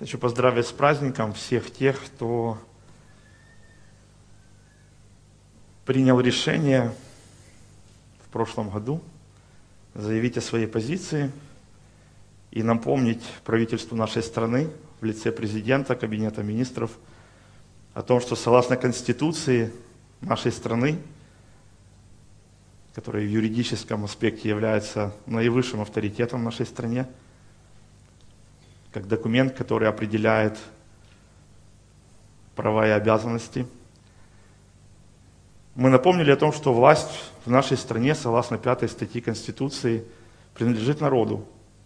Хочу поздравить с праздником всех тех, кто принял решение в прошлом году заявить о своей позиции и напомнить правительству нашей страны в лице президента, кабинета министров о том, что согласно Конституции нашей страны, которая в юридическом аспекте является наивысшим авторитетом в нашей стране, как документ, который определяет права и обязанности. Мы напомнили о том, что власть в нашей стране, согласно 5 статье Конституции, принадлежит народу.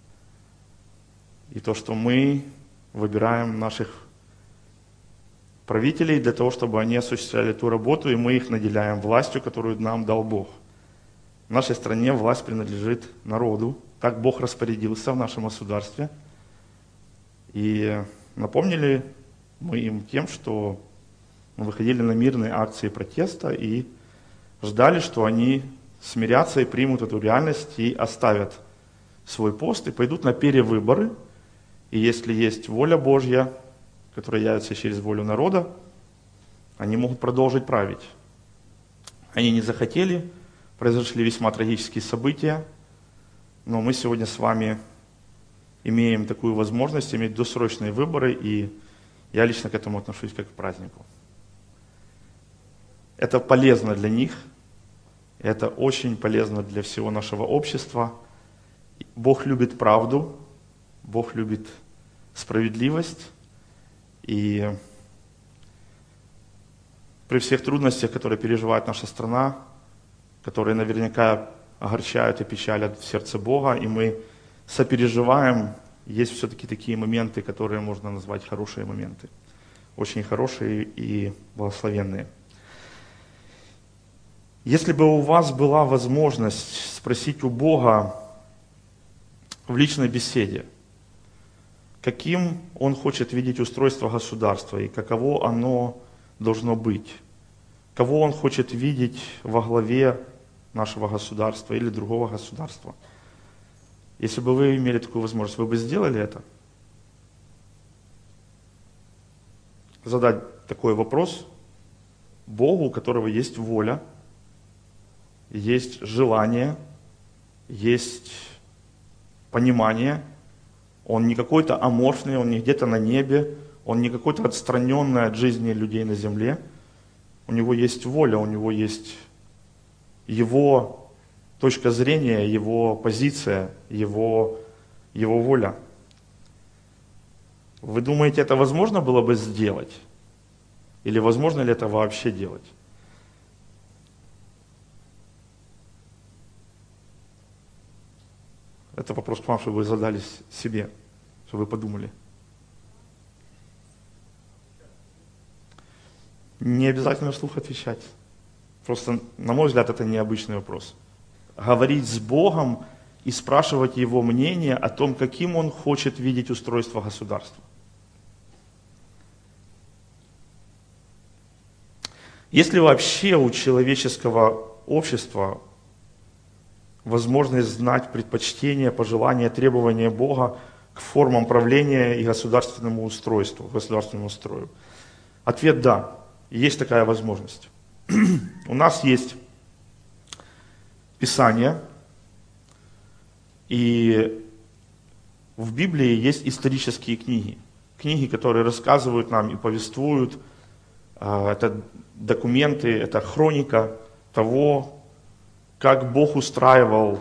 И то, что мы выбираем наших правителей для того, чтобы они осуществляли ту работу, и мы их наделяем властью, которую нам дал Бог. В нашей стране власть принадлежит народу. Так Бог распорядился в нашем государстве. И напомнили мы им тем, что мы выходили на мирные акции протеста и ждали, что они смирятся и примут эту реальность и оставят свой пост и пойдут на перевыборы. И если есть воля Божья, которая явится через волю народа, они могут продолжить править. Они не захотели, произошли весьма трагические события, но мы сегодня с вами имеем такую возможность иметь досрочные выборы, и я лично к этому отношусь как к празднику. Это полезно для них, это очень полезно для всего нашего общества. Бог любит правду, Бог любит справедливость, и при всех трудностях, которые переживает наша страна, которые наверняка огорчают и печалят в сердце Бога, и мы сопереживаем, есть все-таки такие моменты, которые можно назвать хорошие моменты. Очень хорошие и благословенные. Если бы у вас была возможность спросить у Бога в личной беседе, каким Он хочет видеть устройство государства и каково оно должно быть, кого Он хочет видеть во главе нашего государства или другого государства, если бы вы имели такую возможность, вы бы сделали это? Задать такой вопрос Богу, у которого есть воля, есть желание, есть понимание. Он не какой-то аморфный, он не где-то на небе, он не какой-то отстраненный от жизни людей на земле. У него есть воля, у него есть его точка зрения, его позиция, его воля. Вы думаете, это возможно было бы сделать? Или возможно ли это вообще делать? Это вопрос к вам, чтобы вы задали себе, чтобы вы подумали. Не обязательно вслух отвечать. Просто, на мой взгляд, это необычный вопрос. Говорить с Богом и спрашивать Его мнение о том, каким Он хочет видеть устройство государства. Есть ли вообще у человеческого общества возможность знать предпочтения, пожелания, требования Бога к формам правления и государственному устройству, государственному строю? Ответ – да, есть такая возможность. У нас есть Писание, и в Библии есть исторические книги. Книги, которые рассказывают нам и повествуют, это документы, это хроника того, как Бог устраивал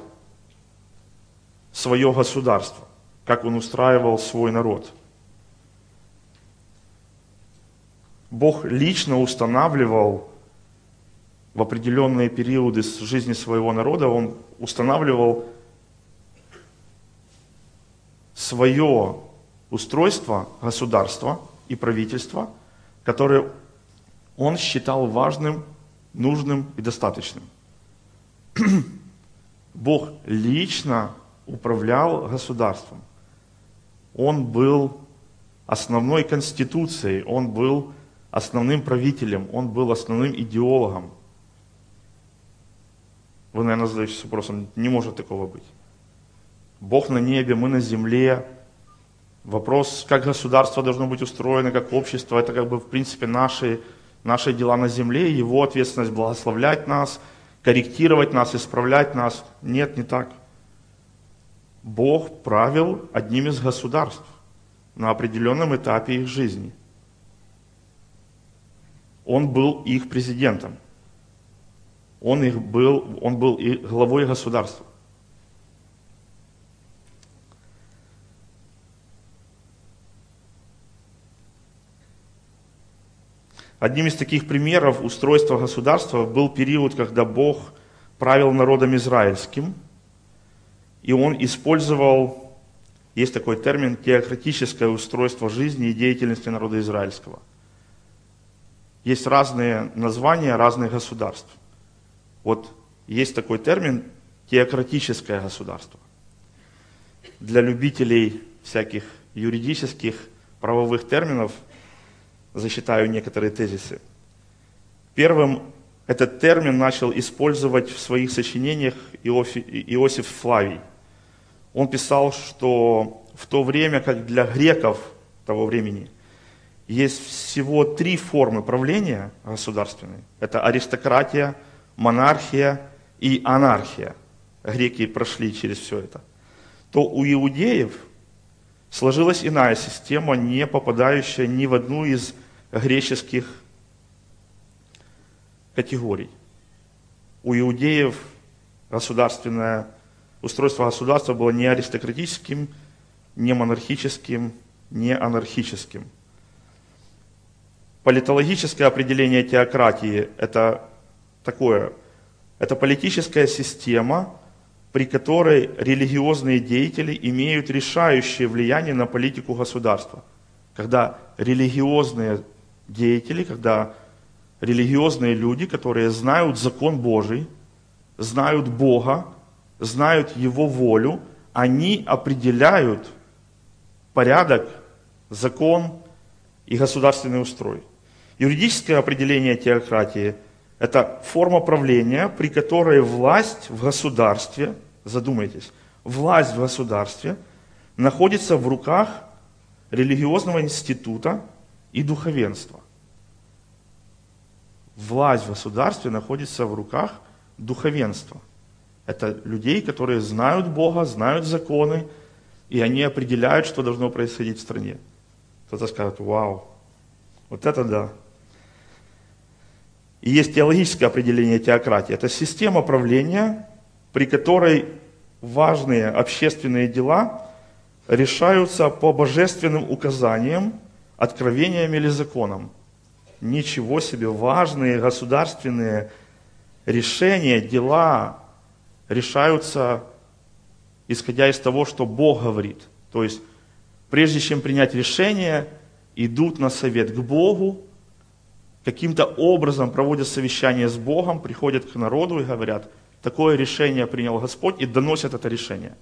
свое государство, как Он устраивал свой народ. Бог лично устанавливал в определенные периоды жизни своего народа, Он устанавливал свое устройство государства и правительства, которое Он считал важным, нужным и достаточным. Бог лично управлял государством. Он был основной конституцией, Он был основным правителем, Он был основным идеологом. Вы, наверное, задаетесь вопросом, не может такого быть. Бог на небе, мы на земле. Вопрос, как государство должно быть устроено, как общество, это как бы в принципе наши дела на земле, его ответственность благословлять нас, корректировать нас, исправлять нас. Нет, не так. Бог правил одним из государств на определенном этапе их жизни. Он был их президентом. Он был и главой государства. Одним из таких примеров устройства государства был период, когда Бог правил народом израильским, и Он использовал, есть такой термин, теократическое устройство жизни и деятельности народа израильского. Есть разные названия разных государств. Вот есть такой термин теократическое государство. Для любителей всяких юридических, правовых терминов зачитаю некоторые тезисы. Первым этот термин начал использовать в своих сочинениях Иосиф Флавий. Он писал, что в то время, как для греков того времени, есть всего 3 формы правления государственной. Это аристократия, монархия и анархия. Греки прошли через все это. То у иудеев сложилась иная система, не попадающая ни в одну из греческих категорий. У иудеев устройство государства было не аристократическим, не монархическим, не анархическим. Политологическое определение теократии – это такое. Это политическая система, при которой религиозные деятели имеют решающее влияние на политику государства. Когда религиозные деятели, когда религиозные люди, которые знают закон Божий, знают Бога, знают Его волю, они определяют порядок, закон и государственный устрой. Юридическое определение теократии – это форма правления, при которой власть в государстве, задумайтесь, власть в государстве находится в руках религиозного института и духовенства. Власть в государстве находится в руках духовенства. Это людей, которые знают Бога, знают законы, и они определяют, что должно происходить в стране. Кто-то скажет: вау, вот это да. И есть теологическое определение теократии. Это система правления, при которой важные общественные дела решаются по божественным указаниям, откровениям или законам. Ничего себе, важные государственные решения, дела решаются, исходя из того, что Бог говорит. То есть, прежде чем принять решение, идут на совет к Богу, каким-то образом проводят совещание с Богом, приходят к народу и говорят: такое решение принял Господь, и доносят это решение.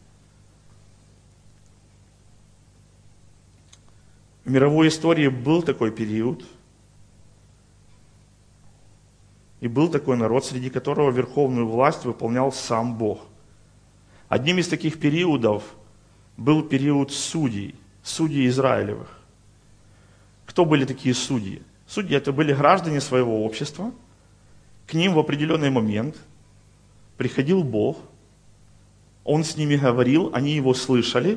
В мировой истории был такой период, и был такой народ, среди которого верховную власть выполнял сам Бог. Одним из таких периодов был период судей Израилевых. Кто были такие судьи? Судьи – это были граждане своего общества. К ним в определенный момент приходил Бог, Он с ними говорил, они Его слышали,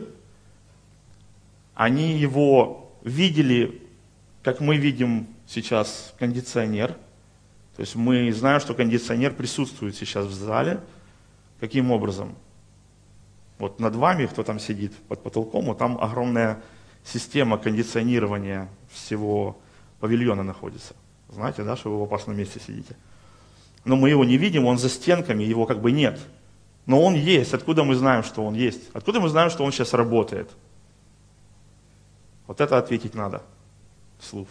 они Его видели, как мы видим сейчас кондиционер. То есть мы знаем, что кондиционер присутствует сейчас в зале. Каким образом? Вот над вами, кто там сидит под потолком, вот там огромная система кондиционирования всего павильона находится. Знаете, да, что вы в опасном месте сидите? Но мы его не видим, он за стенками, его как бы нет. Но он есть. Откуда мы знаем, что он есть? Откуда мы знаем, что он сейчас работает? Вот это ответить надо вслух.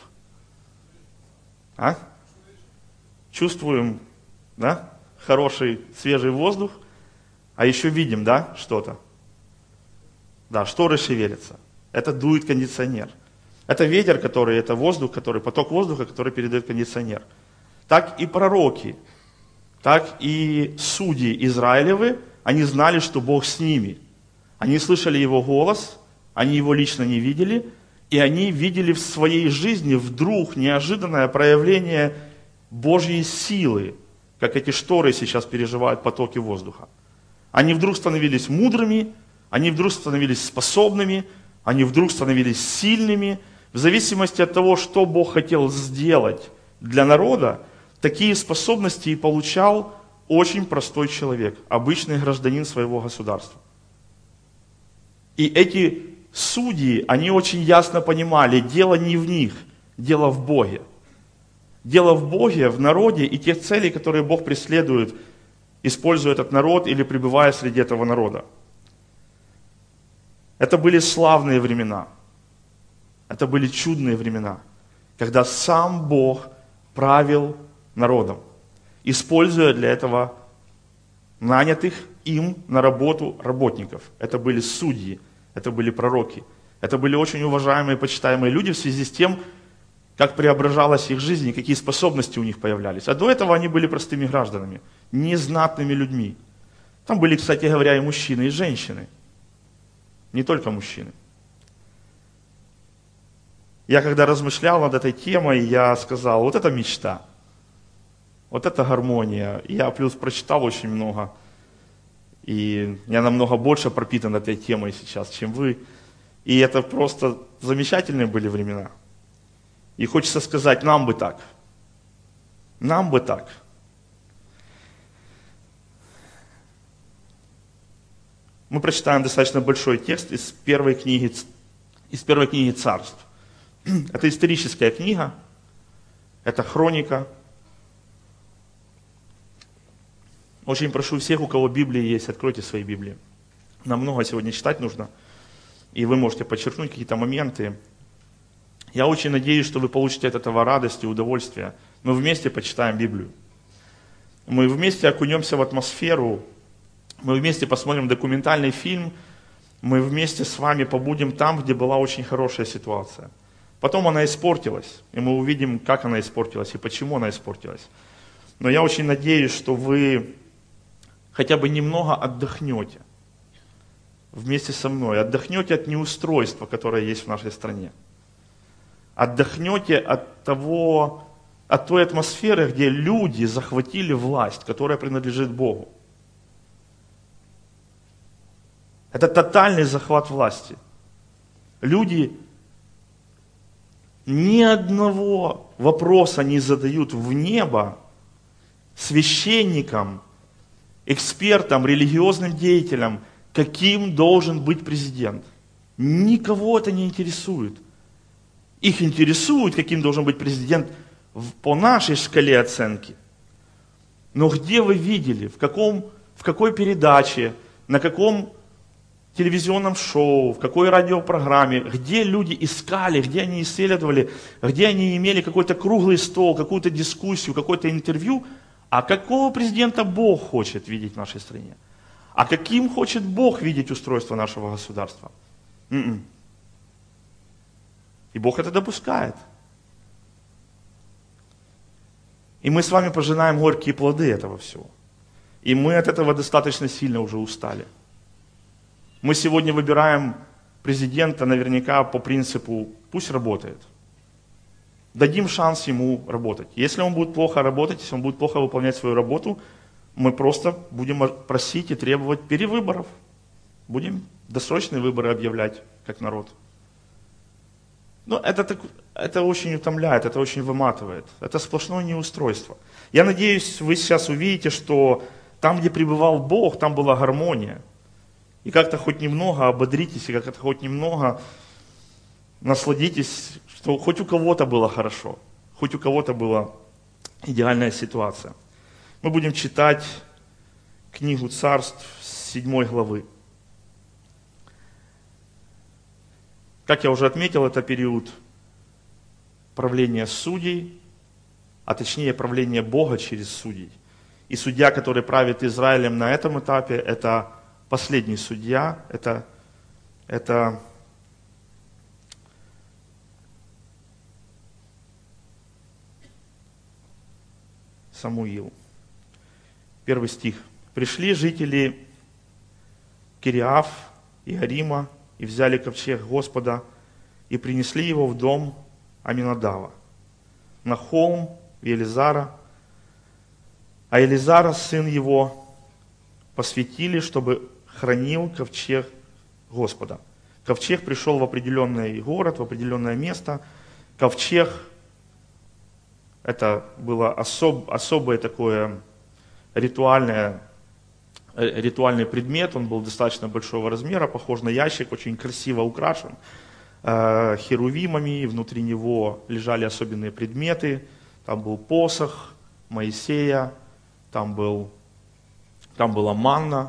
А? Чувствуем, да, хороший свежий воздух, а еще видим, да, что-то. Да, шторы шевелятся. Это дует кондиционер. Это ветер, это воздух, поток воздуха, который передает кондиционер. Так и пророки, так и судьи Израилевы, они знали, что Бог с ними. Они слышали Его голос, они его лично не видели, и они видели в своей жизни вдруг неожиданное проявление Божьей силы, как эти шторы сейчас переживают потоки воздуха. Они вдруг становились мудрыми, они вдруг становились способными, они вдруг становились сильными. В зависимости от того, что Бог хотел сделать для народа, такие способности и получал очень простой человек, обычный гражданин своего государства. И эти судьи, они очень ясно понимали, дело не в них, дело в Боге. Дело в Боге, в народе и тех целей, которые Бог преследует, используя этот народ или пребывая среди этого народа. Это были славные времена. Это были чудные времена, когда сам Бог правил народом, используя для этого нанятых им на работу работников. Это были судьи, это были пророки, это были очень уважаемые и почитаемые люди в связи с тем, как преображалась их жизнь и какие способности у них появлялись. А до этого они были простыми гражданами, незнатными людьми. Там были, кстати говоря, и мужчины, и женщины. Не только мужчины. Я когда размышлял над этой темой, я сказал, вот это мечта, вот это гармония. Я плюс прочитал очень много, и я намного больше пропитан этой темой сейчас, чем вы. И это просто замечательные были времена. И хочется сказать, нам бы так. Нам бы так. Мы прочитаем достаточно большой текст из первой книги Царств. Это историческая книга, это хроника. Очень прошу всех, у кого Библия есть, откройте свои Библии. Нам много сегодня читать нужно, и вы можете подчеркнуть какие-то моменты. Я очень надеюсь, что вы получите от этого радость и удовольствие. Мы вместе почитаем Библию. Мы вместе окунемся в атмосферу. Мы вместе посмотрим документальный фильм. Мы вместе с вами побудем там, где была очень хорошая ситуация. Потом она испортилась. И мы увидим, как она испортилась и почему она испортилась. Но я очень надеюсь, что вы хотя бы немного отдохнете вместе со мной. Отдохнете от неустройства, которое есть в нашей стране. Отдохнете от той атмосферы, где люди захватили власть, которая принадлежит Богу. Это тотальный захват власти. Люди ни одного вопроса не задают в небо священникам, экспертам, религиозным деятелям, каким должен быть президент. Никого это не интересует. Их интересует, каким должен быть президент по нашей шкале оценки. Но где вы видели, в какой передаче, на каком телевизионном шоу, в какой радиопрограмме, где люди искали, где они исследовали, где они имели какой-то круглый стол, какую-то дискуссию, какое-то интервью, а какого президента Бог хочет видеть в нашей стране? А каким хочет Бог видеть устройство нашего государства? И Бог это допускает. И мы с вами пожинаем горькие плоды этого всего. И мы от этого достаточно сильно уже устали. Мы сегодня выбираем президента наверняка по принципу «пусть работает». Дадим шанс ему работать. Если он будет плохо работать, если он будет плохо выполнять свою работу, мы просто будем просить и требовать перевыборов. Будем досрочные выборы объявлять, как народ. Но это очень утомляет, это очень выматывает. Это сплошное неустройство. Я надеюсь, вы сейчас увидите, что там, где пребывал Бог, там была гармония. И как-то хоть немного ободритесь, и как-то хоть немного насладитесь, что хоть у кого-то было хорошо, хоть у кого-то была идеальная ситуация. Мы будем читать книгу Царств с 7 главы. Как я уже отметил, это период правления судей, а точнее правления Бога через судей. И судья, который правит Израилем на этом этапе, это последний судья, это Самуил. 1 стих. «Пришли жители Кириаф, Иарима, и взяли ковчег Господа и принесли его в дом Аминадава, на холм Елизара. А Елизара, сын его, посвятили, чтобы хранил ковчег Господа. Ковчег пришел в определенный город, в определенное место. Ковчег – это было особое такое ритуальный предмет. Он был достаточно большого размера, похож на ящик, очень красиво украшен херувимами. Внутри него лежали особенные предметы. Там был посох Моисея, там была манна,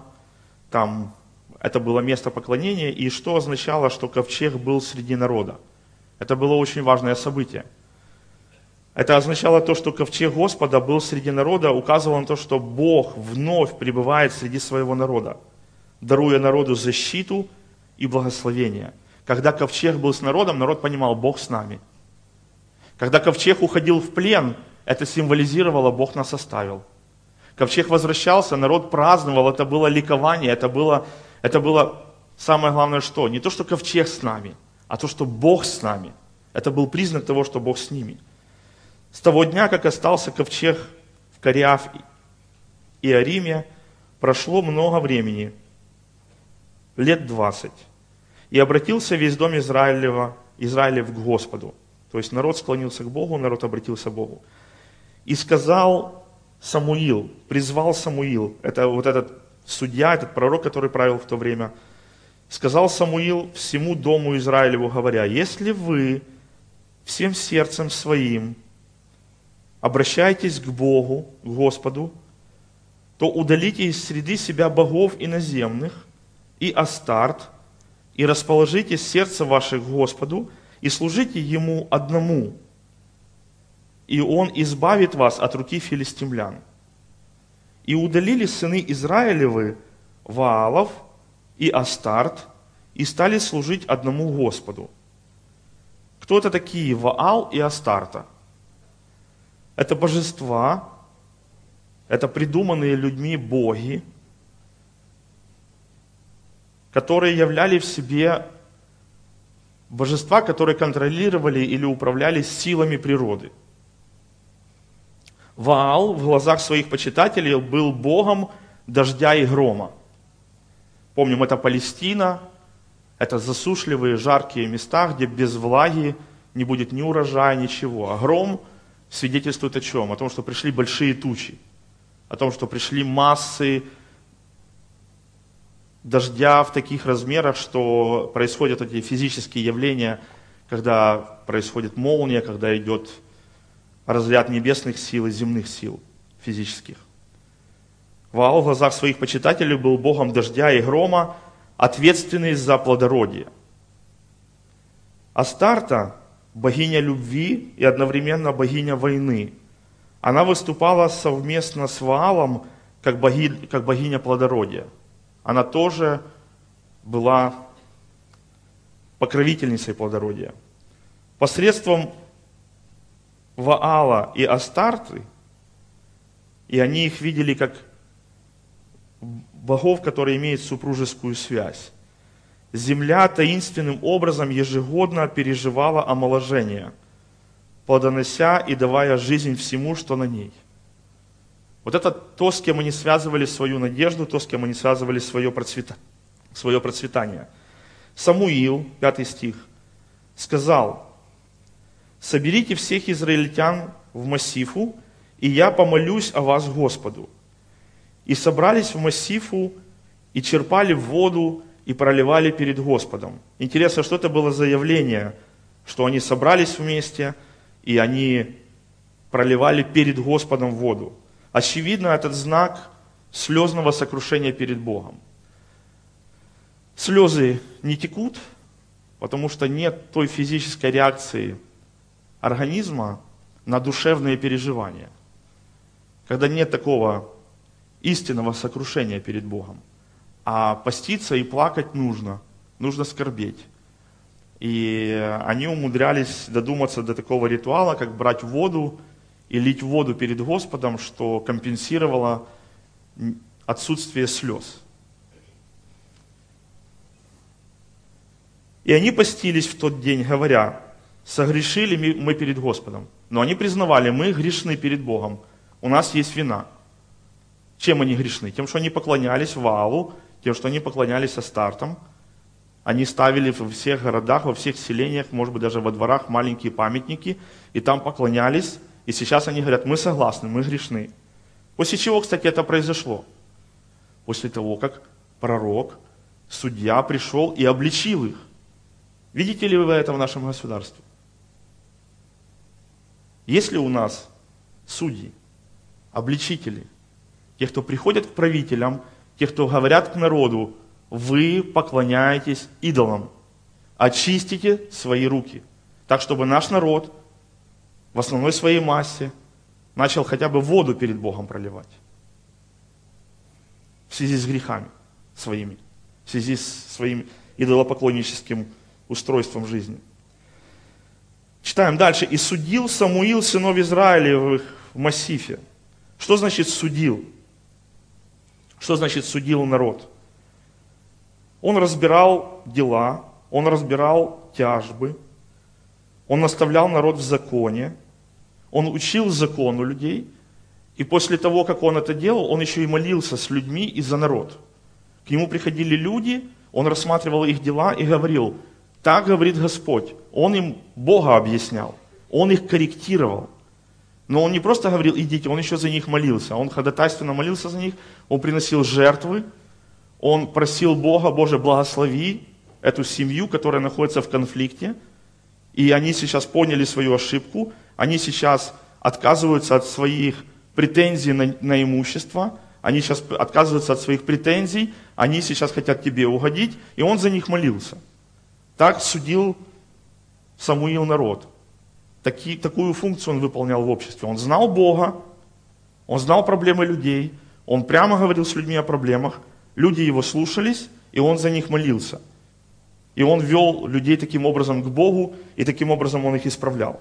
это было место поклонения, и что означало, что ковчег был среди народа. Это было очень важное событие. Это означало то, что ковчег Господа был среди народа, указывало на то, что Бог вновь пребывает среди своего народа, даруя народу защиту и благословение. Когда ковчег был с народом, народ понимал, Бог с нами. Когда ковчег уходил в плен, это символизировало, Бог нас оставил. Ковчег возвращался, народ праздновал, это было ликование, это было самое главное что? Не то, что ковчег с нами, а то, что Бог с нами. Это был признак того, что Бог с ними. С того дня, как остался ковчег в Кириаф Иариме, прошло много времени, лет 20. И обратился весь дом Израилев к Господу. То есть народ склонился к Богу, народ обратился к Богу. И сказал Самуил, призвал Самуил, это вот этот судья, этот пророк, который правил в то время, сказал Самуил всему дому Израилеву, говоря, если вы всем сердцем своим обращаетесь к Богу, к Господу, то удалите из среды себя богов иноземных и Астарт, и расположите сердце ваше к Господу, и служите Ему одному, и Он избавит вас от руки филистимлян. И удалили сыны Израилевы Ваалов и Астарт, и стали служить одному Господу. Кто это такие Ваал и Астарта? Это божества, это придуманные людьми боги, которые являли в себе божества, которые контролировали или управляли силами природы. Ваал в глазах своих почитателей был богом дождя и грома. Помним, это Палестина, это засушливые, жаркие места, где без влаги не будет ни урожая, ничего. А гром свидетельствует о чем? О том, что пришли большие тучи, о том, что пришли массы дождя в таких размерах, что происходят эти физические явления, когда происходит молния, когда идет разряд небесных сил и земных сил физических. Ваал в глазах своих почитателей был богом дождя и грома, ответственный за плодородие. Астарта – богиня любви и одновременно богиня войны. Она выступала совместно с Ваалом как богиня плодородия. Она тоже была покровительницей плодородия. Посредством Ваала и Астарты, и они их видели как богов, которые имеют супружескую связь. Земля таинственным образом ежегодно переживала омоложение, плодонося и давая жизнь всему, что на ней. Вот это то, с кем они связывали свою надежду, то, с кем они связывали свое процветание. Самуил, 5 стих, сказал: «Соберите всех израильтян в Массифу, и я помолюсь о вас Господу». И собрались в Массифу, и черпали воду, и проливали перед Господом. Интересно, что это было за явление, что они собрались вместе, и они проливали перед Господом воду. Очевидно, этот знак слезного сокрушения перед Богом. Слезы не текут, потому что нет той физической реакции организма на душевные переживания. Когда нет такого истинного сокрушения перед Богом. А поститься и плакать нужно скорбеть. И они умудрялись додуматься до такого ритуала, как брать воду и лить воду перед Господом, что компенсировало отсутствие слез. И они постились в тот день, говоря: согрешили мы перед Господом. Но они признавали: мы грешны перед Богом, у нас есть вина. Чем они грешны? Тем, что они поклонялись Ваалу, тем, что они поклонялись Астартам. Они ставили во всех городах, во всех селениях, может быть, даже во дворах маленькие памятники, и там поклонялись. И сейчас они говорят: мы согласны, мы грешны. После чего, кстати, это произошло? После того, как пророк, судья пришел и обличил их. Видите ли вы это в нашем государстве? Есть ли у нас судьи, обличители, те, кто приходят к правителям, те, кто говорят к народу: вы поклоняетесь идолам, очистите свои руки, так, чтобы наш народ в основной своей массе начал хотя бы воду перед Богом проливать в связи с грехами своими, в связи с своим идолопоклонническим устройством жизни. Читаем дальше. «И судил Самуил сынов Израилевых в Массифе». Что значит судил? Что значит судил народ? Он разбирал дела, он разбирал тяжбы, он наставлял народ в законе, он учил закону людей, и после того, как он это делал, он еще и молился с людьми и за народ. К нему приходили люди, он рассматривал их дела и говорил: так говорит Господь. Он им Бога объяснял, он их корректировал. Но он не просто говорил: идите, он еще за них молился. Он ходатайственно молился за них, он приносил жертвы, он просил Бога: Боже, благослови эту семью, которая находится в конфликте. И они сейчас поняли свою ошибку, они сейчас отказываются от своих претензий на имущество, они сейчас отказываются от своих претензий, они сейчас хотят тебе угодить, и он за них молился. Так судил Самуил народ. Такую функцию он выполнял в обществе. Он знал Бога, он знал проблемы людей, он прямо говорил с людьми о проблемах, люди его слушались, и он за них молился. И он вел людей таким образом к Богу, и таким образом он их исправлял.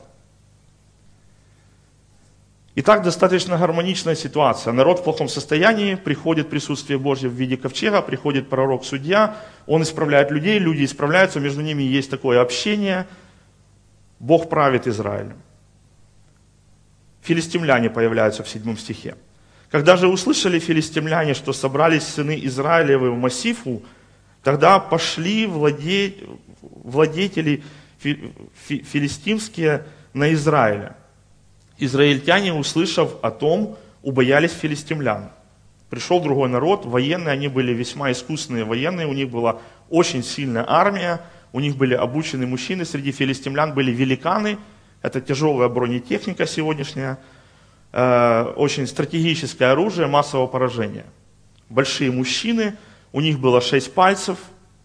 Итак, достаточно гармоничная ситуация. Народ в плохом состоянии, приходит присутствие Божье в виде ковчега, приходит пророк-судья, он исправляет людей, люди исправляются, между ними есть такое общение. Бог правит Израилем. Филистимляне появляются в 7 стихе. Когда же услышали филистимляне, что собрались сыны Израилевы в Массифу, тогда пошли владетели филистимские на Израиля. Израильтяне, услышав о том, убоялись филистимлян. Пришел другой народ, военные, они были весьма искусные военные, у них была очень сильная армия, у них были обученные мужчины, среди филистимлян были великаны, это тяжелая бронетехника сегодняшняя, очень стратегическое оружие массового поражения. Большие мужчины, у них было 6 пальцев,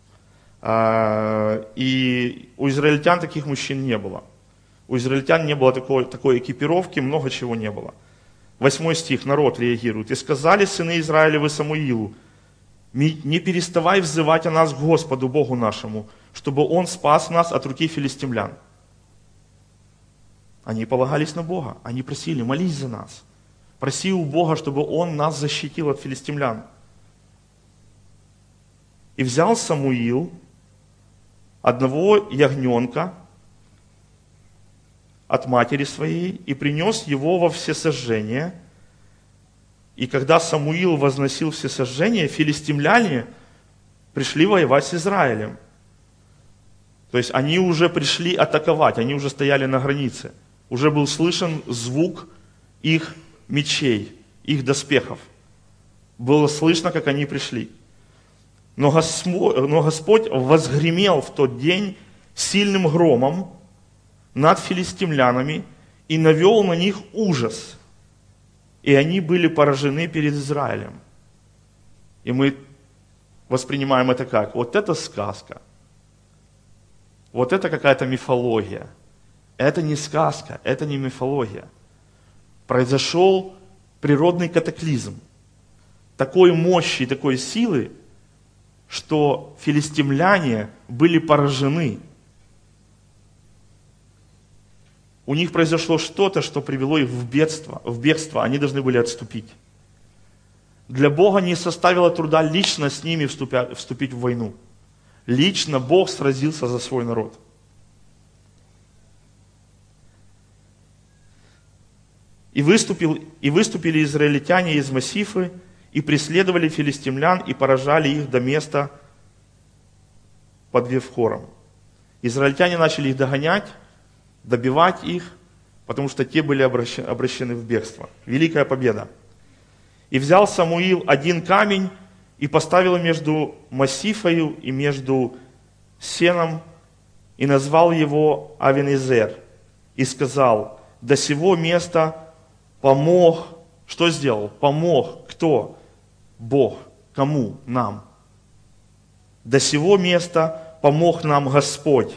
и у израильтян таких мужчин не было. У израильтян не было такой экипировки, много чего не было. 8 стих, народ реагирует. «И сказали сыны Израилевы Самуилу: не переставай взывать о нас к Господу Богу нашему, чтобы Он спас нас от руки филистимлян». Они полагались на Бога, они просили: молись за нас. Проси у Бога, чтобы Он нас защитил от филистимлян. «И взял Самуил одного ягненка от матери своей и принес его во всесожжение. И когда Самуил возносил всесожжение, филистимляне пришли воевать с Израилем». То есть они уже пришли атаковать, они уже стояли на границе. Уже был слышен звук их мечей, их доспехов. Было слышно, как они пришли. Но Господь возгремел в тот день сильным громом над филистимлянами и навел на них ужас. И они были поражены перед Израилем. И мы воспринимаем это как: вот это сказка. Вот это какая-то мифология. Это не сказка, это не мифология. Произошел природный катаклизм такой мощи, такой силы, что филистимляне были поражены. У них произошло что-то, что привело их в бегство, они должны были отступить. Для Бога не составило труда лично с ними вступить в войну. Лично Бог сразился за свой народ. И выступили израильтяне из Массифы, и преследовали филистимлян, и поражали их до места под Вевхором. Израильтяне начали их догонять, добивать их, потому что те были обращены в бегство. Великая победа. И взял Самуил один камень и поставил между Массифою и между Сеном, и назвал его Авенезер, и сказал: до сего места помог. Что сделал? Помог. Кто? Бог. Кому? Нам. До сего места помог нам Господь.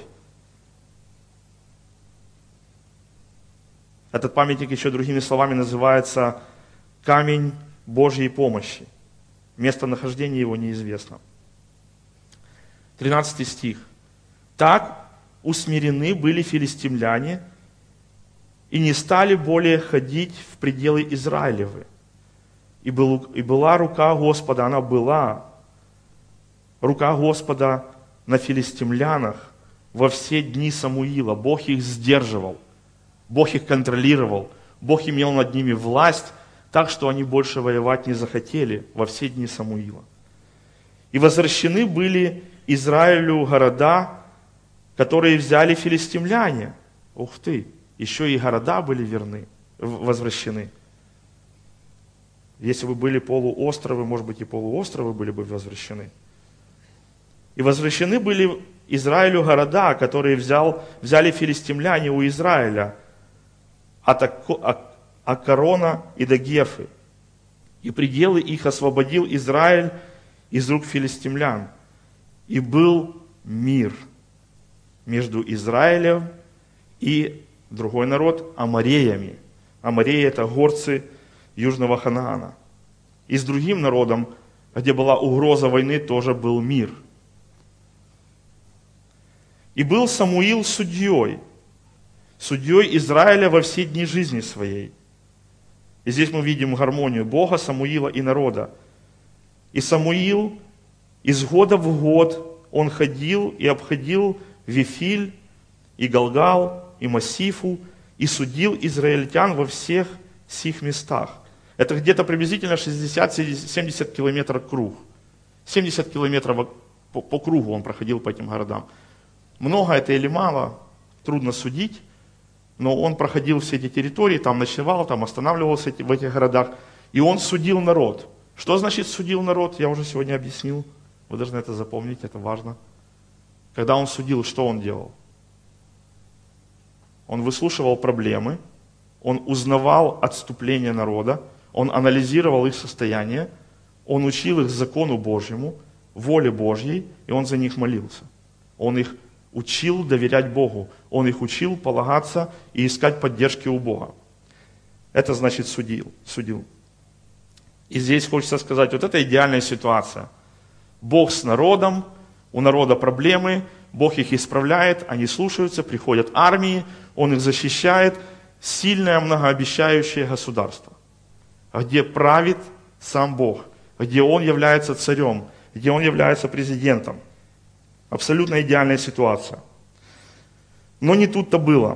Этот памятник еще другими словами называется камень Божьей помощи. Местонахождение его неизвестно. 13 стих. Так усмирены были филистимляне, и не стали более ходить в пределы Израилевы. И была рука Господа, она была, рука Господа на филистимлянах во все дни Самуила. Бог их сдерживал, Бог их контролировал, Бог имел над ними власть, так что они больше воевать не захотели во все дни Самуила. И возвращены были Израилю города, которые взяли филистимляне. Ух ты! Еще и города были возвращены. Если бы были полуостровы, может быть, и полуостровы были бы возвращены. И возвращены были Израилю города, которые взяли филистимляне у Израиля, от Акарона и до Гефы. И пределы их освободил Израиль из рук филистимлян. И был мир между Израилем и другой народ, амореями. Амореи – это горцы Южного Ханаана. И с другим народом, где была угроза войны, тоже был мир. И был Самуил судьей Израиля во все дни жизни своей. И здесь мы видим гармонию Бога, Самуила и народа. И Самуил из года в год он ходил и обходил Вифиль и Галгал, и Массифу, и судил израильтян во всех сих местах. Это где-то приблизительно 60-70 километров круг. 70 километров по кругу он проходил по этим городам. Много это или мало, трудно судить, но он проходил все эти территории, там ночевал, там останавливался в этих городах, и он судил народ. Что значит судил народ? Я уже сегодня объяснил. Вы должны это запомнить, это важно. Когда он судил, что он делал? Он выслушивал проблемы, он узнавал отступления народа, он анализировал их состояние, он учил их закону Божьему, воле Божьей, и он за них молился. Он их учил доверять Богу, он их учил полагаться и искать поддержки у Бога. Это значит судил. И здесь хочется сказать, вот это идеальная ситуация. Бог с народом, у народа проблемы, Бог их исправляет, они слушаются, приходят армии, Он их защищает. Сильное, многообещающее государство, где правит сам Бог, где Он является царем, где Он является президентом. Абсолютно идеальная ситуация. Но не тут-то было.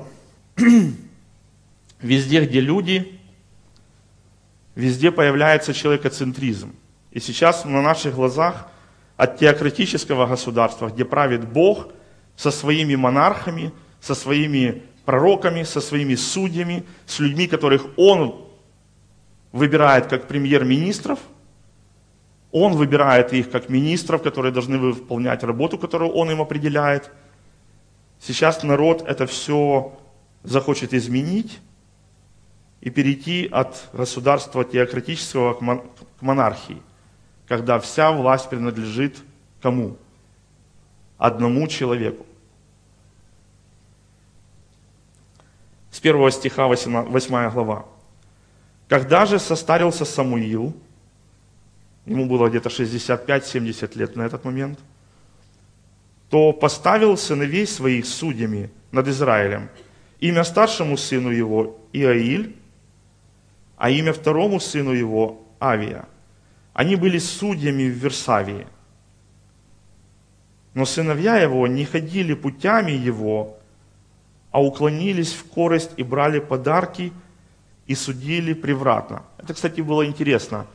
Везде, где люди, везде появляется человекоцентризм. И сейчас на наших глазах от теократического государства, где правит Бог со своими монархами, со своими пророками, со своими судьями, с людьми, которых Он выбирает как премьер-министров, Он выбирает их как министров, которые должны выполнять работу, которую Он им определяет. Сейчас народ это все захочет изменить и перейти от государства теократического к монархии, когда вся власть принадлежит кому? Одному человеку. С 1 стиха 8 глава. «Когда же состарился Самуил», ему было где-то 65-70 лет на этот момент, то поставил сыновей своих судьями над Израилем. Имя старшему сыну его Иаиль, а имя второму сыну его Авия. Они были судьями в Версавии. Но сыновья его не ходили путями его, а уклонились в корость и брали подарки и судили превратно. Это, кстати, было интересно.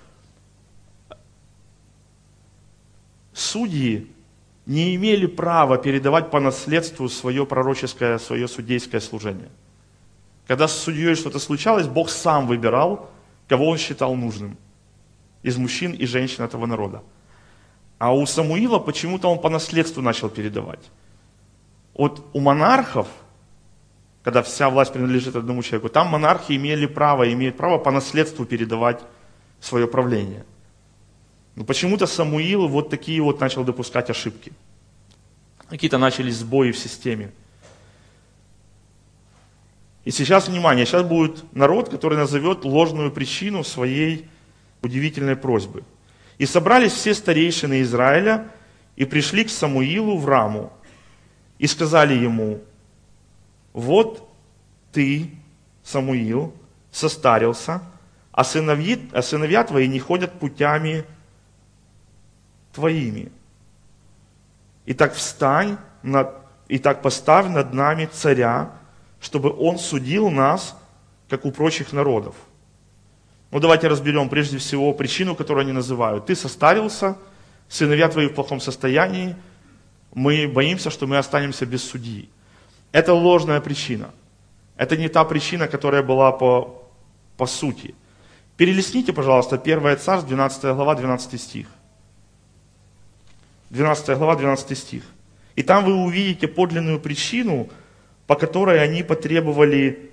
Судьи не имели права передавать по наследству свое пророческое, свое судейское служение. Когда с судьей что-то случалось, Бог сам выбирал, кого он считал нужным из мужчин и женщин этого народа. А у Самуила почему-то он по наследству начал передавать. Вот у монархов, когда вся власть принадлежит одному человеку, там монархи имеют право по наследству передавать свое правление. Но почему-то Самуил вот такие вот начал допускать ошибки. Какие-то начались сбои в системе. И сейчас, внимание, сейчас будет народ, который назовет ложную причину своей удивительной просьбы. «И собрались все старейшины Израиля, и пришли к Самуилу в Раму, и сказали ему: вот ты, Самуил, состарился, а сыновья твои не ходят путями твоими. Итак, поставь над нами царя, чтобы он судил нас, как у прочих народов». Ну, давайте разберем прежде всего причину, которую они называют. Ты состарился, сыновья твои в плохом состоянии, мы боимся, что мы останемся без судьи. Это ложная причина. Это не та причина, которая была по сути. Перелистните, пожалуйста, 1 Царств, 12 глава, 12 стих. 12 глава, 12 стих. И там вы увидите подлинную причину, по которой они потребовали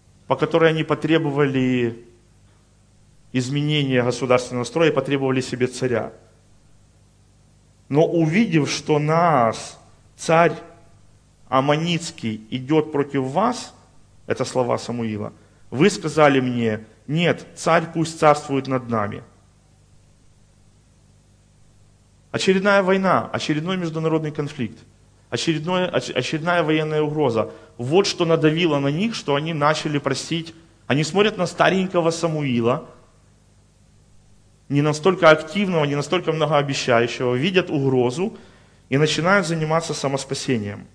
изменения государственного строя и потребовали себе царя. Но увидев, что нас царь Аммонитский идет против вас, это слова Самуила, вы сказали мне: нет, царь пусть царствует над нами. Очередная война, очередной международный конфликт, очередная военная угроза. Вот что надавило на них, что они начали просить. Они смотрят на старенького Самуила, не настолько активного, не настолько многообещающего, видят угрозу и начинают заниматься самоспасением.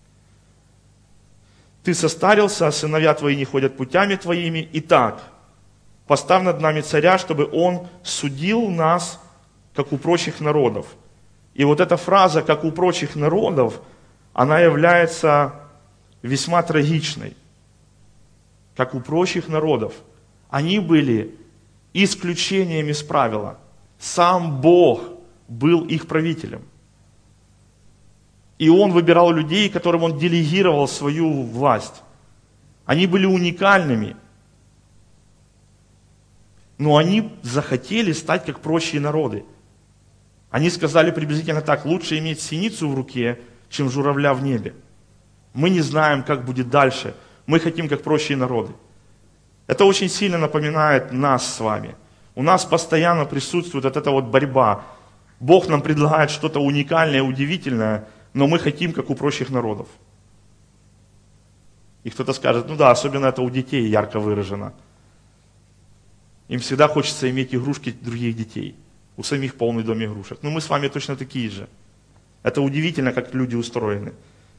Ты состарился, а сыновья твои не ходят путями твоими. Итак, поставь над нами царя, чтобы он судил нас, как у прочих народов. И вот эта фраза «как у прочих народов», она является весьма трагичной. Как у прочих народов. Они были исключением из правила. Сам Бог был их правителем. И Он выбирал людей, которым Он делегировал свою власть. Они были уникальными. Но они захотели стать как прочие народы. Они сказали приблизительно так: лучше иметь синицу в руке, чем журавля в небе. Мы не знаем, как будет дальше. Мы хотим, как прочие народы. Это очень сильно напоминает нас с вами. У нас постоянно присутствует вот эта вот борьба. Бог нам предлагает что-то уникальное, удивительное, но мы хотим, как у прочих народов. И кто-то скажет: ну да, особенно это у детей ярко выражено. Им всегда хочется иметь игрушки других детей. У самих полный дом игрушек. Но мы с вами точно такие же. Это удивительно, как люди устроены.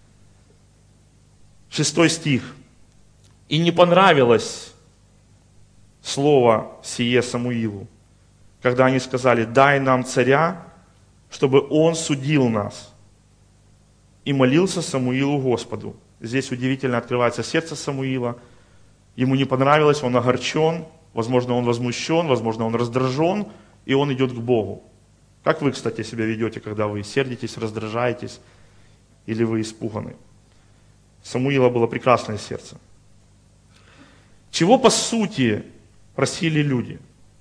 6 стих. «И не понравилось слово сие Самуилу, когда они сказали: дай нам царя, чтобы он судил нас. И молился Самуилу Господу». Здесь удивительно открывается сердце Самуила. Ему не понравилось, он огорчен, возможно, он возмущен, возможно, он раздражен, и он идет к Богу. Как вы, кстати, себя ведете, когда вы сердитесь, раздражаетесь, или вы испуганы? Самуила было прекрасное сердце. Чего по сути просили люди?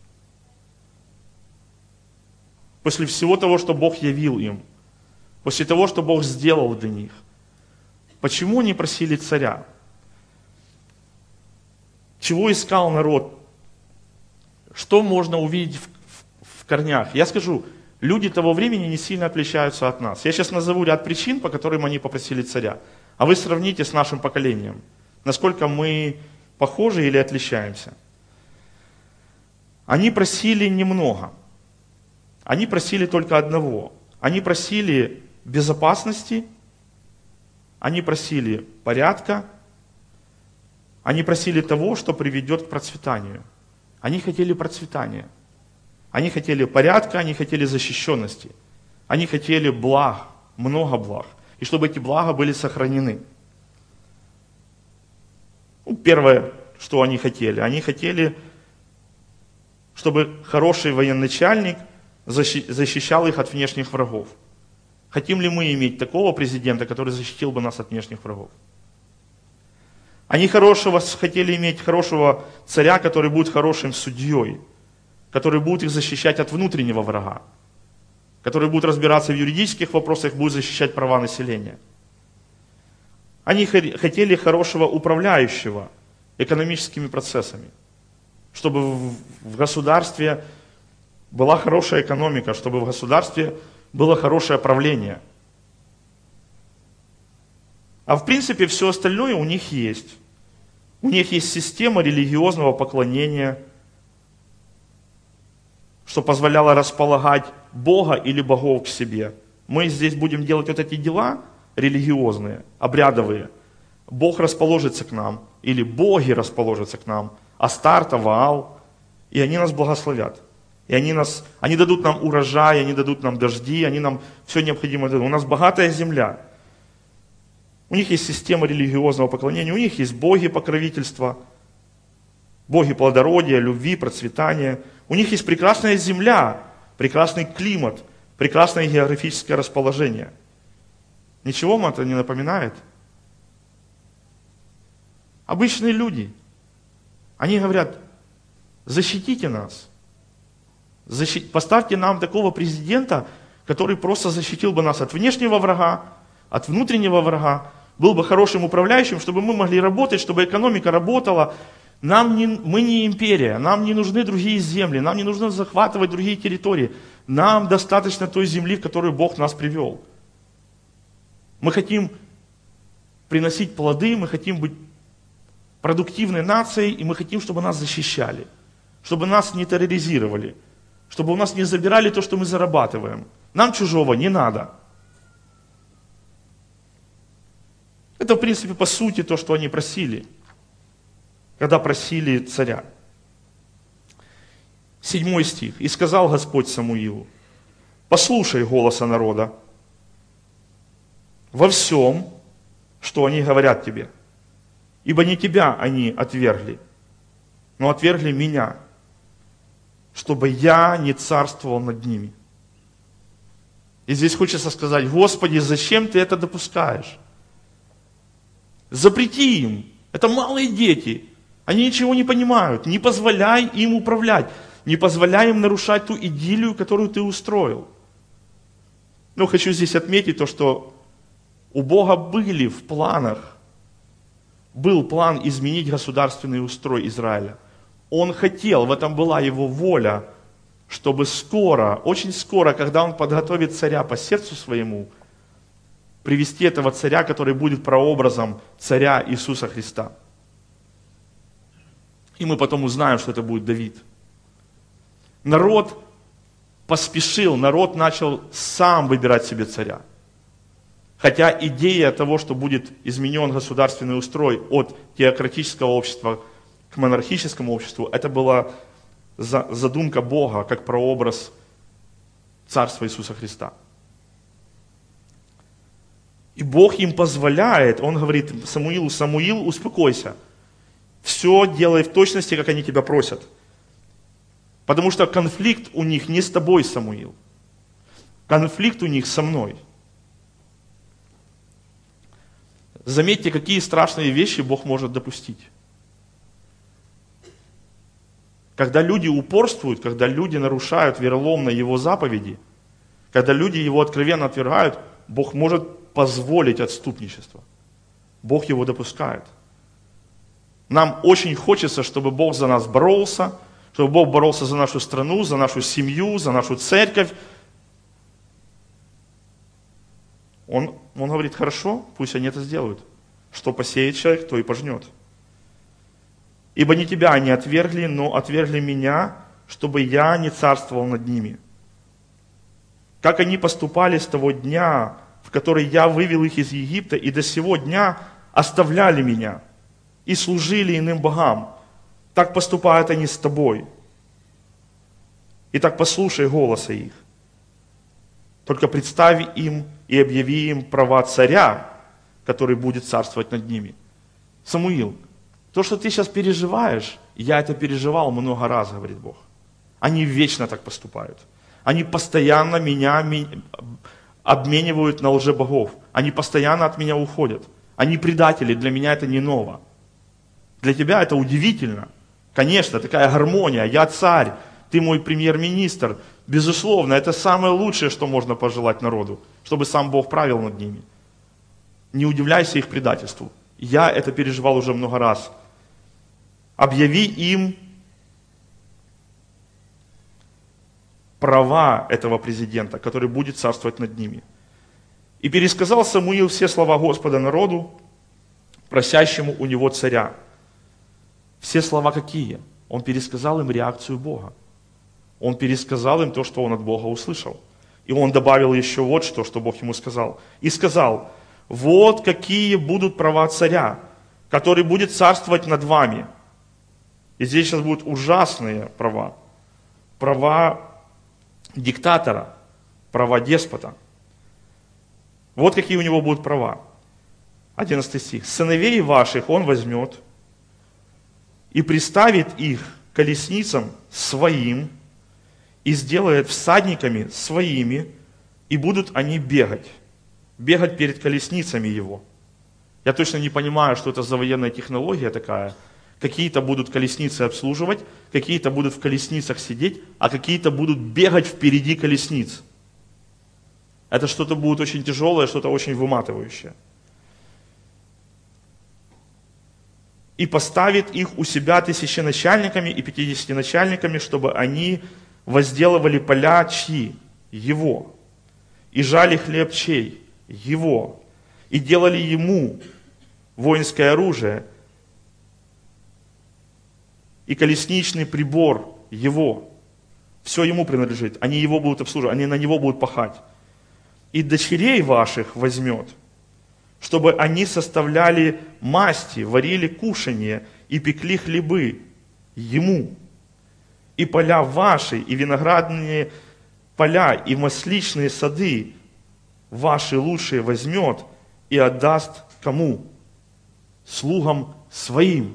После всего того, что Бог явил им, после того, что Бог сделал для них, почему они просили царя? Чего искал народ? Что можно увидеть в корнях? Я скажу, люди того времени не сильно отличаются от нас. Я сейчас назову ряд причин, по которым они попросили царя. А вы сравните с нашим поколением, насколько мы похожи или отличаемся. Они просили немного. Они просили только одного. Они просили безопасности, они просили порядка, они просили того, что приведет к процветанию. Они хотели процветания. Они хотели порядка, они хотели защищенности. Они хотели благ, много благ. И чтобы эти блага были сохранены. Первое, что они хотели, чтобы хороший военачальник защищал их от внешних врагов. Хотим ли мы иметь такого президента, который защитил бы нас от внешних врагов? Они хотели иметь хорошего царя, который будет хорошим судьей, который будет их защищать от внутреннего врага, который будет разбираться в юридических вопросах, будет защищать права населения. Они хотели хорошего управляющего экономическими процессами, чтобы в государстве была хорошая экономика, чтобы в государстве было хорошее правление. А в принципе все остальное у них есть. У них есть система религиозного поклонения, что позволяло располагать Бога или богов к себе. Мы здесь будем делать вот эти дела религиозные, обрядовые. Бог расположится к нам, или боги расположатся к нам, Астарта, Ваал, и они нас благословят. И они дадут нам урожай, они дадут нам дожди, они нам все необходимое дадут. У нас богатая земля. У них есть система религиозного поклонения, у них есть боги покровительства, боги плодородия, любви, процветания. У них есть прекрасная земля, прекрасный климат, прекрасное географическое расположение. Ничего вам это не напоминает? Обычные люди, они говорят, защитите нас, поставьте нам такого президента, который просто защитил бы нас от внешнего врага, от внутреннего врага, был бы хорошим управляющим, чтобы мы могли работать, чтобы экономика работала. Мы не империя, нам не нужны другие земли, нам не нужно захватывать другие территории. Нам достаточно той земли, в которую Бог нас привел. Мы хотим приносить плоды, мы хотим быть продуктивной нацией, и мы хотим, чтобы нас защищали, чтобы нас не терроризировали, чтобы у нас не забирали то, что мы зарабатываем. Нам чужого не надо. Это, в принципе, по сути то, что они просили, когда просили царя. 7 стих. «И сказал Господь Самуилу, послушай голоса народа во всем, что они говорят тебе, ибо не тебя они отвергли, но отвергли меня, чтобы я не царствовал над ними». И здесь хочется сказать, Господи, зачем ты это допускаешь? Запрети им. Это малые дети. Они ничего не понимают. Не позволяй им управлять. Не позволяй им нарушать ту идиллию, которую ты устроил. Но хочу здесь отметить то, что у Бога были в планах, был план изменить государственный устрой Израиля. Он хотел, в этом была его воля, чтобы скоро, очень скоро, когда он подготовит царя по сердцу своему, привести этого царя, который будет прообразом царя Иисуса Христа. И мы потом узнаем, что это будет Давид. Народ поспешил, народ начал сам выбирать себе царя. Хотя идея того, что будет изменен государственный устрой от теократического общества к монархическому обществу, это была задумка Бога, как прообраз царства Иисуса Христа. И Бог им позволяет, Он говорит Самуилу, Самуил, успокойся, все делай в точности, как они тебя просят. Потому что конфликт у них не с тобой, Самуил. Конфликт у них со мной. Заметьте, какие страшные вещи Бог может допустить. Когда люди упорствуют, когда люди нарушают вероломно Его заповеди, когда люди Его откровенно отвергают, Бог может позволить отступничество. Бог его допускает. Нам очень хочется, чтобы Бог за нас боролся, чтобы Бог боролся за нашу страну, за нашу семью, за нашу церковь. Он говорит, хорошо, пусть они это сделают. Что посеет человек, то и пожнет. Ибо не тебя они отвергли, но отвергли меня, чтобы я не царствовал над ними. Как они поступали с того дня, в которой я вывел их из Египта, и до сего дня оставляли меня и служили иным богам. Так поступают они с тобой. Итак, послушай голоса их. Только представь им и объяви им права царя, который будет царствовать над ними. Самуил, то, что ты сейчас переживаешь, я это переживал много раз, говорит Бог. Они вечно так поступают. Они постоянно меня обменивают на лжебогов. Они постоянно от меня уходят. Они предатели, для меня это не ново. Для тебя это удивительно. Конечно, такая гармония. Я царь, ты мой премьер-министр. Безусловно, это самое лучшее, что можно пожелать народу, чтобы сам Бог правил над ними. Не удивляйся их предательству. Я это переживал уже много раз. Объяви им права этого президента, который будет царствовать над ними. И пересказал Самуил все слова Господа народу, просящему у него царя. Все слова какие? Он пересказал им реакцию Бога. Он пересказал им то, что он от Бога услышал. И он добавил еще вот что Бог ему сказал. И сказал, вот какие будут права царя, который будет царствовать над вами. И здесь сейчас будут ужасные права. Права диктатора, права деспота. Вот какие у него будут права. 11 стих. Сыновей ваших он возьмет и приставит их к колесницам своим и сделает всадниками своими, и будут они бегать перед колесницами его. Я точно не понимаю, что это за военная технология такая. Какие-то будут колесницы обслуживать, какие-то будут в колесницах сидеть, а какие-то будут бегать впереди колесниц. Это что-то будет очень тяжелое, что-то очень выматывающее. И поставит их у себя тысяченачальниками и 50 начальниками, чтобы они возделывали поля чьи? Его. И жали хлеб чей? Его. И делали ему воинское оружие и колесничный прибор его. Все ему принадлежит. Они его будут обслуживать, они на него будут пахать. И дочерей ваших возьмет, чтобы они составляли масти, варили кушанье и пекли хлебы ему. И поля ваши, и виноградные поля, и масличные сады ваши лучшие возьмет и отдаст кому? Слугам своим.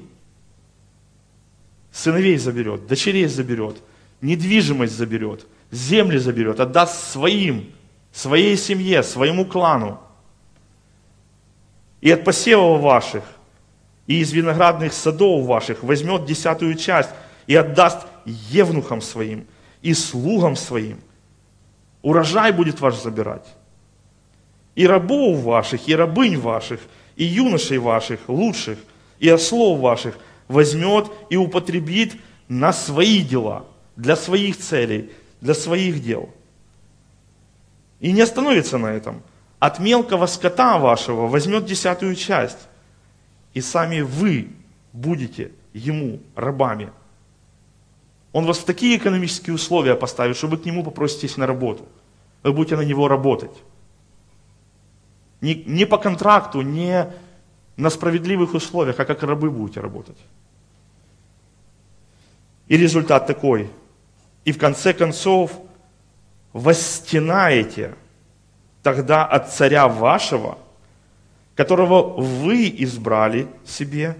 Сыновей заберет, дочерей заберет, недвижимость заберет, земли заберет, отдаст своим, своей семье, своему клану. И от посевов ваших, и из виноградных садов ваших возьмет 10-ю часть и отдаст евнухам своим и слугам своим. Урожай будет ваш забирать. И рабов ваших, и рабынь ваших, и юношей ваших, лучших, и ослов ваших возьмет и употребит на свои дела, для своих целей, для своих дел. И не остановится на этом. От мелкого скота вашего возьмет 10-ю часть, и сами вы будете ему рабами. Он вас в такие экономические условия поставит, что вы к нему попроситесь на работу. Вы будете на него работать. Не по контракту, не на справедливых условиях, а как рабы будете работать. И результат такой. И в конце концов восстенаете тогда от царя вашего, которого вы избрали себе,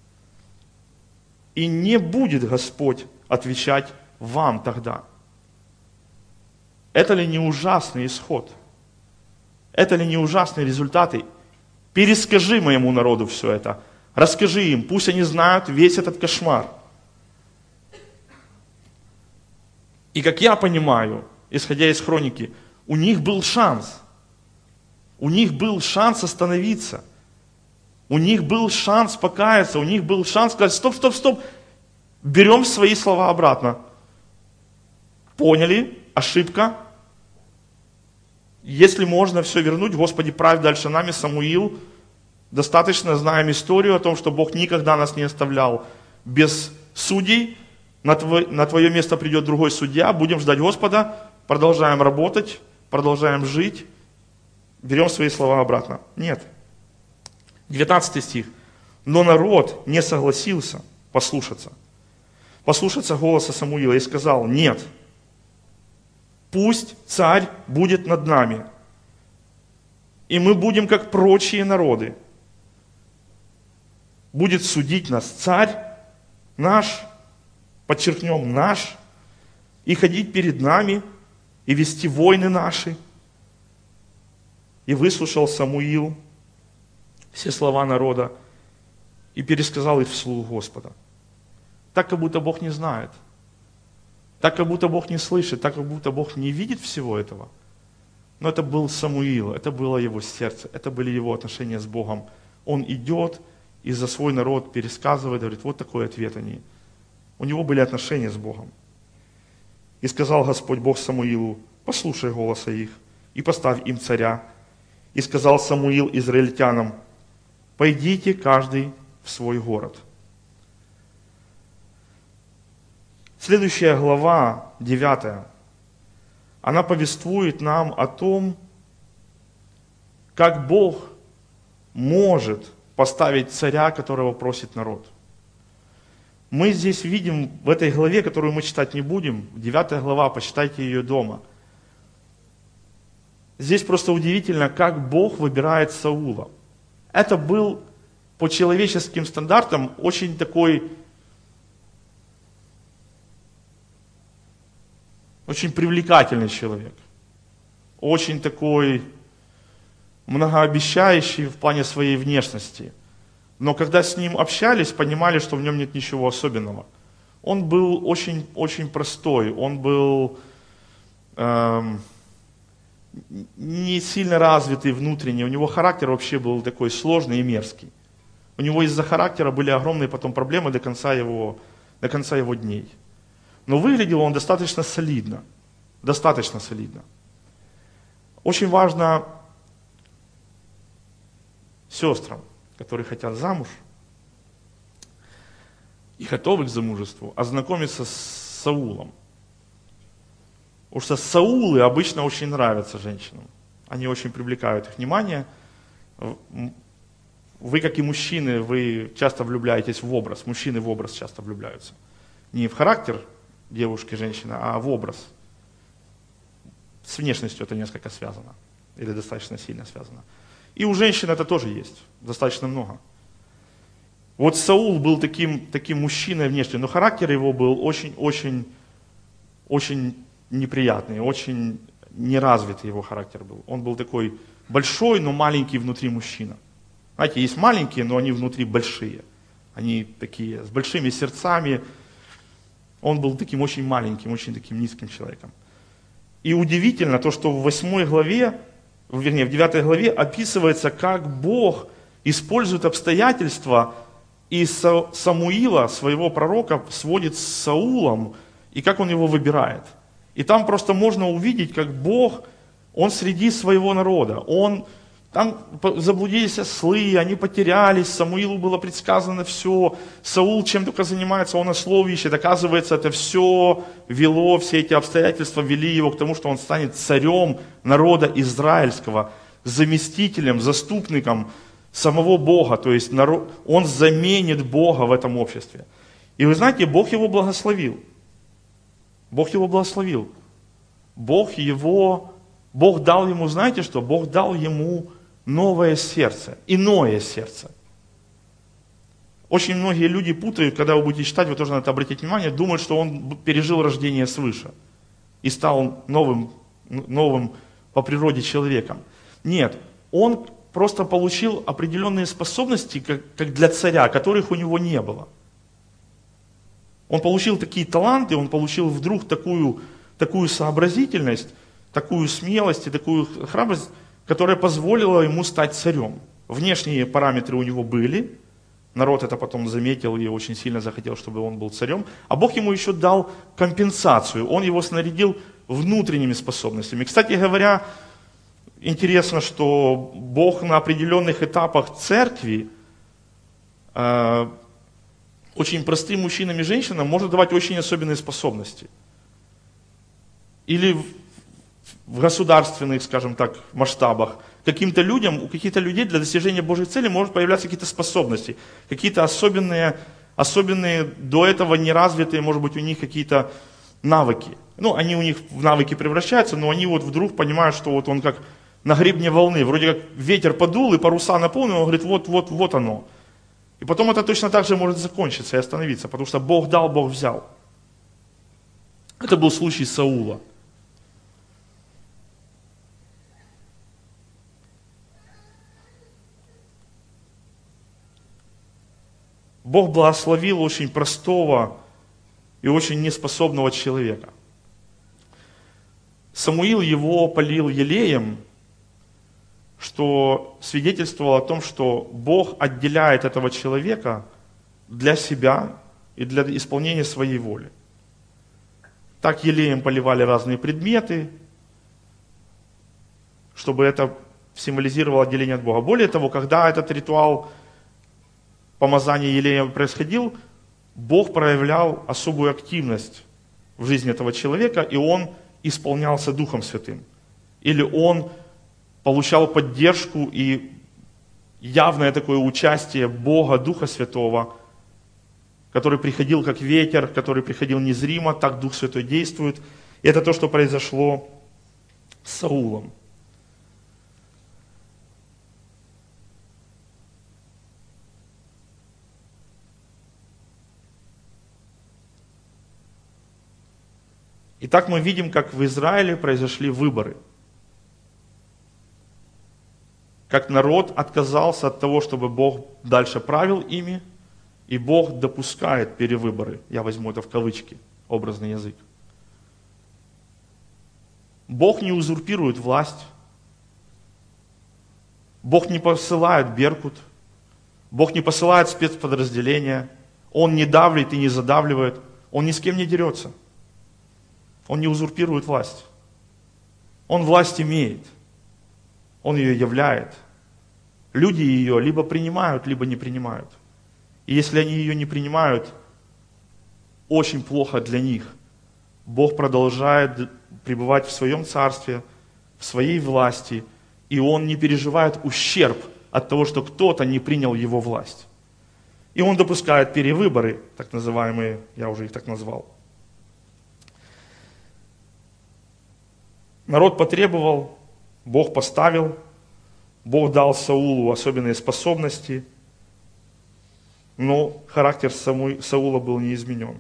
и не будет Господь отвечать вам тогда. Это ли не ужасный исход? Это ли не ужасные результаты? Перескажи моему народу все это. Расскажи им, пусть они знают весь этот кошмар. И как я понимаю, исходя из хроники, у них был шанс. У них был шанс остановиться. У них был шанс покаяться. У них был шанс сказать, стоп. Берем свои слова обратно. Поняли? Ошибка. Если можно все вернуть, Господи, правь дальше нами, Самуил. Достаточно знаем историю о том, что Бог никогда нас не оставлял без судей. На твое место придет другой судья. Будем ждать Господа. Продолжаем работать, продолжаем жить. берем свои слова обратно. Нет. 19 стих. Но народ не согласился послушаться голоса Самуила и сказал: нет, пусть царь будет над нами, и мы будем как прочие народы. Будет судить нас царь наш, подчеркнем, наш, и ходить перед нами, и вести войны наши. И выслушал Самуил все слова народа и пересказал их вслух Господа. Так, как будто Бог не знает. Так, как будто Бог не слышит. Так, как будто Бог не видит всего этого. Но это был Самуил, это было его сердце, это были его отношения с Богом. Он идет и за свой народ пересказывает, говорит, вот такой ответ они. У него были отношения с Богом. И сказал Господь Бог Самуилу: послушай голоса их и поставь им царя. И сказал Самуил израильтянам: пойдите каждый в свой город. Следующая глава, 9, она повествует нам о том, как Бог может поставить царя, которого просит народ. Мы здесь видим в этой главе, которую мы читать не будем, 9 глава, почитайте ее дома. Здесь просто удивительно, как Бог выбирает Саула. Это был по человеческим стандартам очень такой, очень привлекательный человек. Очень такой многообещающий в плане своей внешности. Но когда с ним общались, понимали, что в нем нет ничего особенного. Он был очень, очень простой, он был не сильно развитый внутренне, у него характер вообще был такой сложный и мерзкий. У него из-за характера были огромные потом проблемы до конца его дней. Но выглядел он достаточно солидно. Достаточно солидно. Очень важно сестрам, которые хотят замуж и готовы к замужеству, ознакомиться с Саулом. Потому что Саулы обычно очень нравятся женщинам. Они очень привлекают их внимание. Вы, как и мужчины, вы часто влюбляетесь в образ. Мужчины в образ часто влюбляются. Не в характер девушки, женщины, а в образ. С внешностью это несколько связано. Или достаточно сильно связано. И у женщин это тоже есть. Достаточно много. Вот Саул был таким мужчиной внешне, но характер его был очень неприятный, очень неразвитый его характер был. Он был такой большой, но маленький внутри мужчина. Знаете, есть маленькие, но они внутри большие. Они такие, с большими сердцами. Он был таким очень маленьким, очень таким низким человеком. И удивительно то, что в 9 главе описывается, как Бог использует обстоятельства, и Самуила, своего пророка, сводит с Саулом, и как он его выбирает. И там просто можно увидеть, как Бог, Он среди своего народа. Там заблудились ослы, они потерялись, Самуилу было предсказано все. Саул чем только занимается, он ослов ищет. Оказывается, это все вело, все эти обстоятельства вели его к тому, что он станет царем народа израильского, заместителем, заступником самого Бога. То есть он заменит Бога в этом обществе. И вы знаете, Бог его благословил. Бог его благословил. Бог дал ему, знаете что? Бог дал ему новое сердце, иное сердце. Очень многие люди путают, когда вы будете читать, вы тоже на это обратите внимание, думают, что он пережил рождение свыше и стал новым по природе человеком. Нет, он просто получил определенные способности, как для царя, которых у него не было. Он получил такие таланты, он получил вдруг такую сообразительность, такую смелость и такую храбрость, которая позволила ему стать царем. Внешние параметры у него были, народ это потом заметил и очень сильно захотел, чтобы он был царем, а Бог ему еще дал компенсацию, он его снарядил внутренними способностями. Кстати говоря, интересно, что Бог на определенных этапах церкви очень простым мужчинам и женщинам может давать очень особенные способности. Или в государственных, скажем так, масштабах, каким-то людям, у каких-то людей для достижения Божьей цели может появляться какие-то способности, какие-то особенные до этого неразвитые, может быть, у них какие-то навыки. Ну, они у них в навыки превращаются, но они вот вдруг понимают, что вот он как на гребне волны, вроде как ветер подул и паруса наполнил, он говорит, вот оно. И потом это точно так же может закончиться и остановиться, потому что Бог дал, Бог взял. Это был случай Саула. Бог благословил очень простого и очень неспособного человека. Самуил его полил елеем, что свидетельствовало о том, что Бог отделяет этого человека для себя и для исполнения своей воли. Так елеем поливали разные предметы, чтобы это символизировало отделение от Бога. Более того, когда этот ритуал помазания елеем происходил, Бог проявлял особую активность в жизни этого человека, и он исполнялся Духом Святым. Или он получал поддержку и явное такое участие Бога, Духа Святого, который приходил как ветер, который приходил незримо, так Дух Святой действует. И это то, что произошло с Саулом. Итак, мы видим, как в Израиле произошли выборы. Как народ отказался от того, чтобы Бог дальше правил ими, и Бог допускает перевыборы. Я возьму это в кавычки, образный язык. Бог не узурпирует власть. Бог не посылает Беркут. Бог не посылает спецподразделения. Он не давлит и не задавливает. Он ни с кем не дерется. Он не узурпирует власть. Он власть имеет. Он ее являет. Люди ее либо принимают, либо не принимают. И если они ее не принимают, очень плохо для них. Бог продолжает пребывать в своем царстве, в своей власти, и Он не переживает ущерб от того, что кто-то не принял Его власть. И Он допускает перевыборы, так называемые, я уже их так назвал. Народ потребовал, Бог поставил, Бог дал Саулу особенные способности, но характер Саула был не изменен.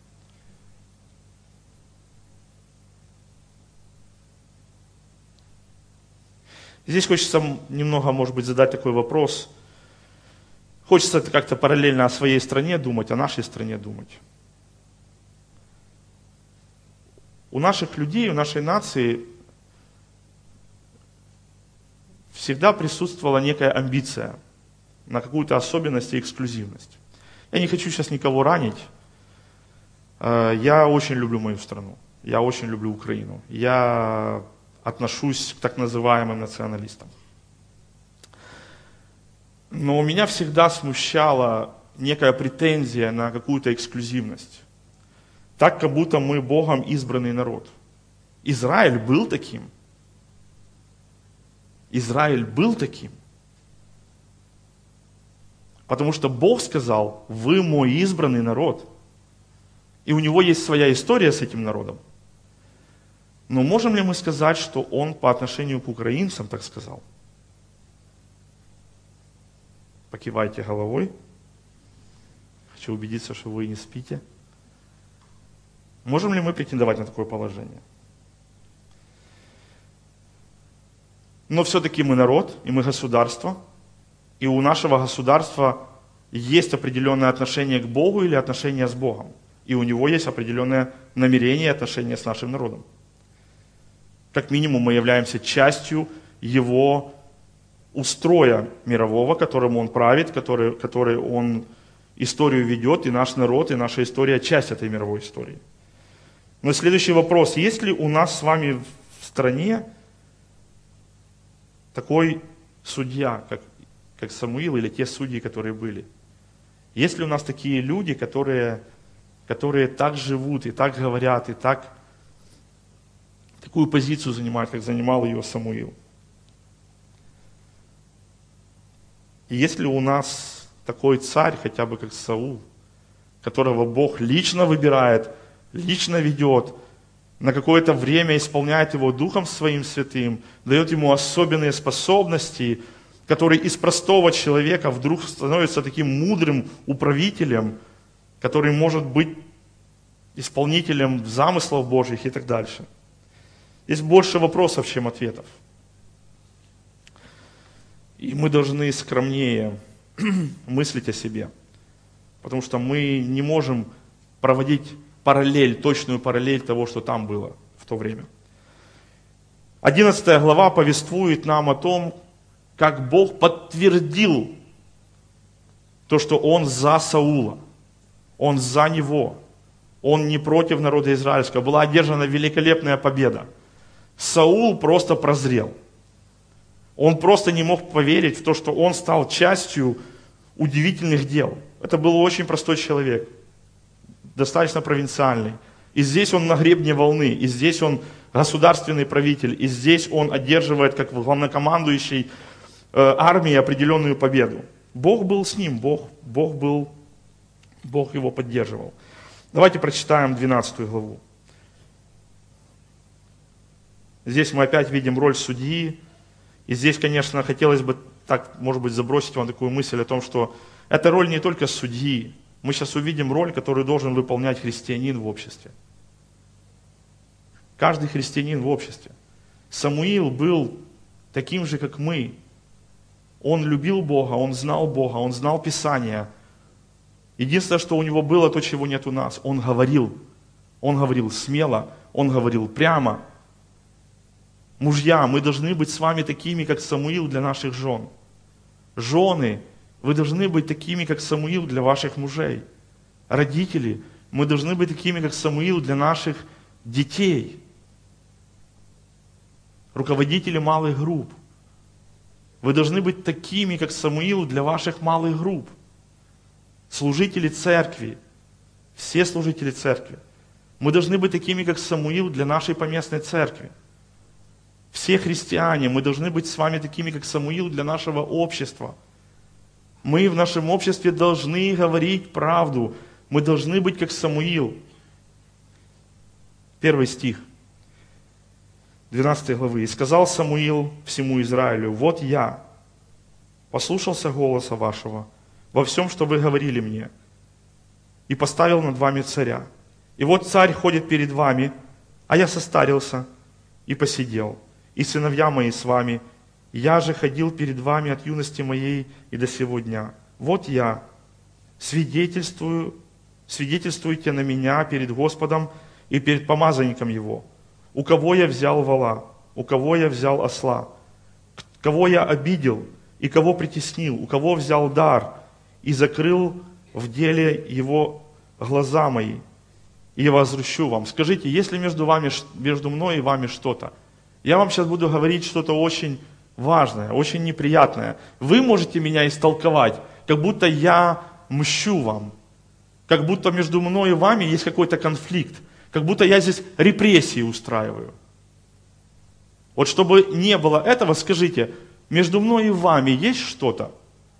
Здесь хочется немного, может быть, задать такой вопрос. Хочется как-то параллельно о своей стране думать, о нашей стране думать. У наших людей, у нашей нации всегда присутствовала некая амбиция на какую-то особенность и эксклюзивность. Я не хочу сейчас никого ранить. Я очень люблю мою страну. Я очень люблю Украину. Я отношусь к так называемым националистам. Но меня всегда смущала некая претензия на какую-то эксклюзивность. Так, как будто мы Богом избранный народ. Израиль был таким. Израиль был таким. Потому что Бог сказал, вы мой избранный народ. И у него есть своя история с этим народом. Но можем ли мы сказать, что он по отношению к украинцам так сказал? Покивайте головой. Хочу убедиться, что вы не спите. Можем ли мы претендовать на такое положение? Но все-таки мы народ, и мы государство. И у нашего государства есть определенное отношение к Богу или отношение с Богом. И у него есть определенное намерение и отношение с нашим народом. Как минимум мы являемся частью его устроя мирового, которым он правит, который он историю ведет, и наш народ, и наша история часть этой мировой истории. Но следующий вопрос. Есть ли у нас с вами в стране такой судья, как Самуил или те судьи, которые были? Есть ли у нас такие люди, которые так живут, и так говорят, и так такую позицию занимать, как занимал ее Самуил. И если у нас такой царь, хотя бы как Саул, которого Бог лично выбирает, лично ведет, на какое-то время исполняет его Духом Своим Святым, дает ему особенные способности, который из простого человека вдруг становится таким мудрым управителем, который может быть исполнителем замыслов Божьих и так дальше. Есть больше вопросов, чем ответов. И мы должны скромнее мыслить о себе, потому что мы не можем проводить параллель, точную параллель того, что там было в то время. 11 глава повествует нам о том, как Бог подтвердил то, что Он за Саула, Он за него, Он не против народа израильского. Была одержана великолепная победа. Саул просто прозрел. Он просто не мог поверить в то, что он стал частью удивительных дел. Это был очень простой человек, достаточно провинциальный. И здесь он на гребне волны, и здесь он государственный правитель, и здесь он одерживает, как главнокомандующий армии, определенную победу. Бог был с ним, Бог его поддерживал. Давайте прочитаем 12 главу. Здесь мы опять видим роль судьи. И здесь, конечно, хотелось бы так, может быть, забросить вам такую мысль о том, что эта роль не только судьи. Мы сейчас увидим роль, которую должен выполнять христианин в обществе. Каждый христианин в обществе. Самуил был таким же, как мы. Он любил Бога, он знал Писание. Единственное, что у него было, то, чего нет у нас. Он говорил смело, он говорил прямо. Мужья, мы должны быть с вами такими, как Самуил для наших жен. Жены, вы должны быть такими, как Самуил для ваших мужей. Родители, мы должны быть такими, как Самуил для наших детей. Руководители малых групп, вы должны быть такими, как Самуил для ваших малых групп. Служители церкви, все служители церкви, мы должны быть такими, как Самуил для нашей поместной церкви. Все христиане, мы должны быть с вами такими, как Самуил для нашего общества. Мы в нашем обществе должны говорить правду. Мы должны быть как Самуил. 1 стих 12 главы. «И сказал Самуил всему Израилю: вот я послушался голоса вашего во всем, что вы говорили мне, и поставил над вами царя. И вот царь ходит перед вами, а я состарился и посидел. И сыновья мои с вами, я же ходил перед вами от юности моей и до сего дня. Вот я, свидетельствуйте на меня перед Господом и перед помазанником Его. У кого я взял вола, у кого я взял осла, кого я обидел и кого притеснил, у кого взял дар и закрыл в деле его глаза мои, и я возвращу вам». Скажите, есть ли между мной и вами что-то? Я вам сейчас буду говорить что-то очень важное, очень неприятное. Вы можете меня истолковать, как будто я мщу вам, как будто между мной и вами есть какой-то конфликт, как будто я здесь репрессии устраиваю. Вот чтобы не было этого, скажите, между мной и вами есть что-то?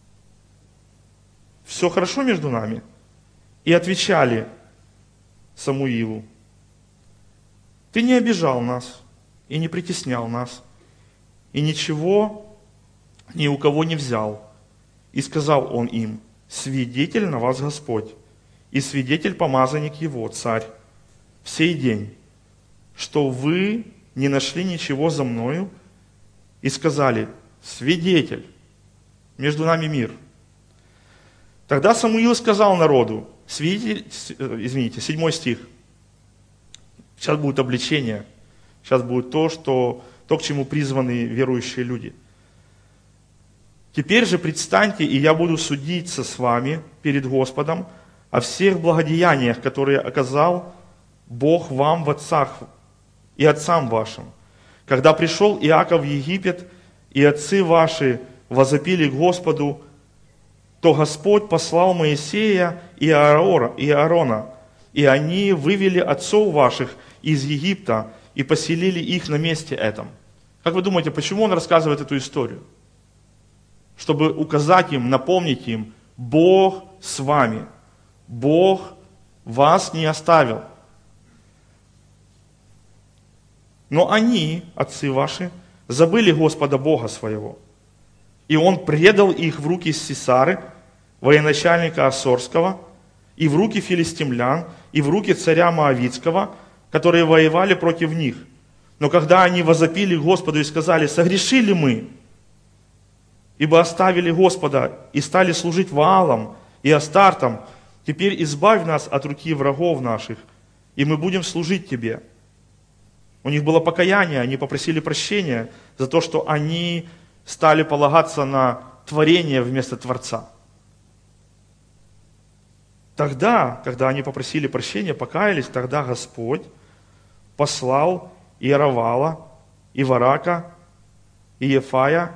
Все хорошо между нами? И отвечали Самуилу: ты не обижал нас и не притеснял нас, и ничего ни у кого не взял. И сказал он им: свидетель на вас Господь, и свидетель помазанник его, царь, в сей день, что вы не нашли ничего за мною, и сказали: свидетель, между нами мир. Тогда Самуил сказал народу, 7 стих, сейчас будет обличение, сейчас будет то, к чему призваны верующие люди. Теперь же предстаньте, и я буду судиться с вами перед Господом о всех благодеяниях, которые оказал Бог вам в отцах и отцам вашим. Когда пришел Иаков в Египет, и отцы ваши возопили к Господу, то Господь послал Моисея и Аарона, и они вывели отцов ваших из Египта, и поселили их на месте этом. Как вы думаете, почему он рассказывает эту историю? Чтобы указать им, напомнить им, Бог с вами. Бог вас не оставил. Но они, отцы ваши, забыли Господа Бога своего. И Он предал их в руки Сисары, военачальника Ассорского, и в руки филистимлян, и в руки царя Моавитского, которые воевали против них. Но когда они возопили Господу и сказали: согрешили мы, ибо оставили Господа и стали служить Ваалам и Астартам, теперь избавь нас от руки врагов наших, и мы будем служить Тебе. У них было покаяние, они попросили прощения за то, что они стали полагаться на творение вместо Творца. Тогда, когда они попросили прощения, покаялись, тогда Господь послал Иеровала, и Варака, и Ефая,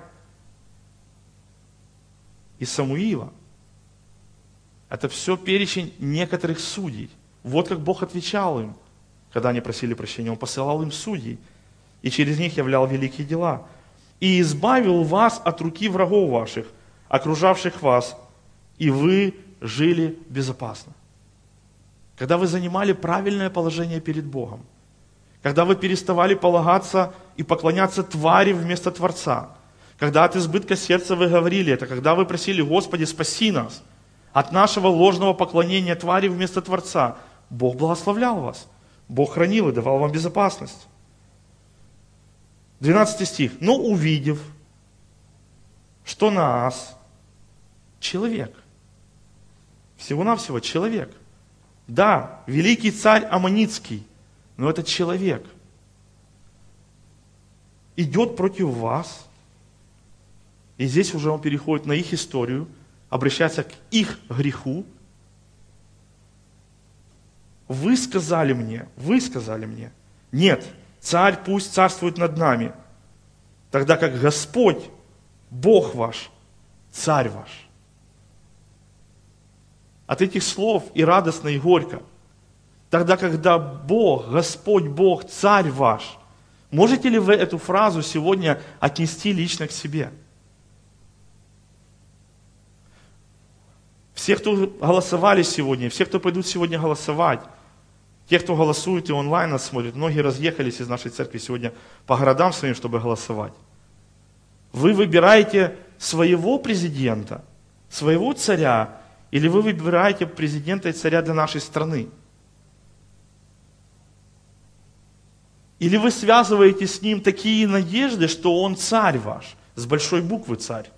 и Самуила. Это все перечень некоторых судей. Вот как Бог отвечал им, когда они просили прощения. Он посылал им судей, и через них являл великие дела. И избавил вас от руки врагов ваших, окружавших вас, и вы жили безопасно. Когда вы занимали правильное положение перед Богом, когда вы переставали полагаться и поклоняться твари вместо Творца, когда от избытка сердца вы говорили это, когда вы просили: Господи, спаси нас от нашего ложного поклонения твари вместо Творца, Бог благословлял вас, Бог хранил и давал вам безопасность. 12 стих. Но увидев, что Наас, человек, всего-навсего человек, да, великий царь Аммонитский, но это человек, идет против вас, и здесь уже он переходит на их историю, обращается к их греху. Вы сказали мне, нет, царь пусть царствует над нами, тогда как Господь, Бог ваш, царь ваш. От этих слов и радостно, и горько. Тогда, когда Бог, Господь Бог, царь ваш, можете ли вы эту фразу сегодня отнести лично к себе? Все, кто голосовали сегодня, все, кто пойдут сегодня голосовать, те, кто голосует и онлайн нас смотрит, многие разъехались из нашей церкви сегодня по городам своим, чтобы голосовать. Вы выбираете своего президента, своего царя, или вы выбираете президента и царя для нашей страны? Или вы связываете с ним такие надежды, что он царь ваш, с большой буквы царь?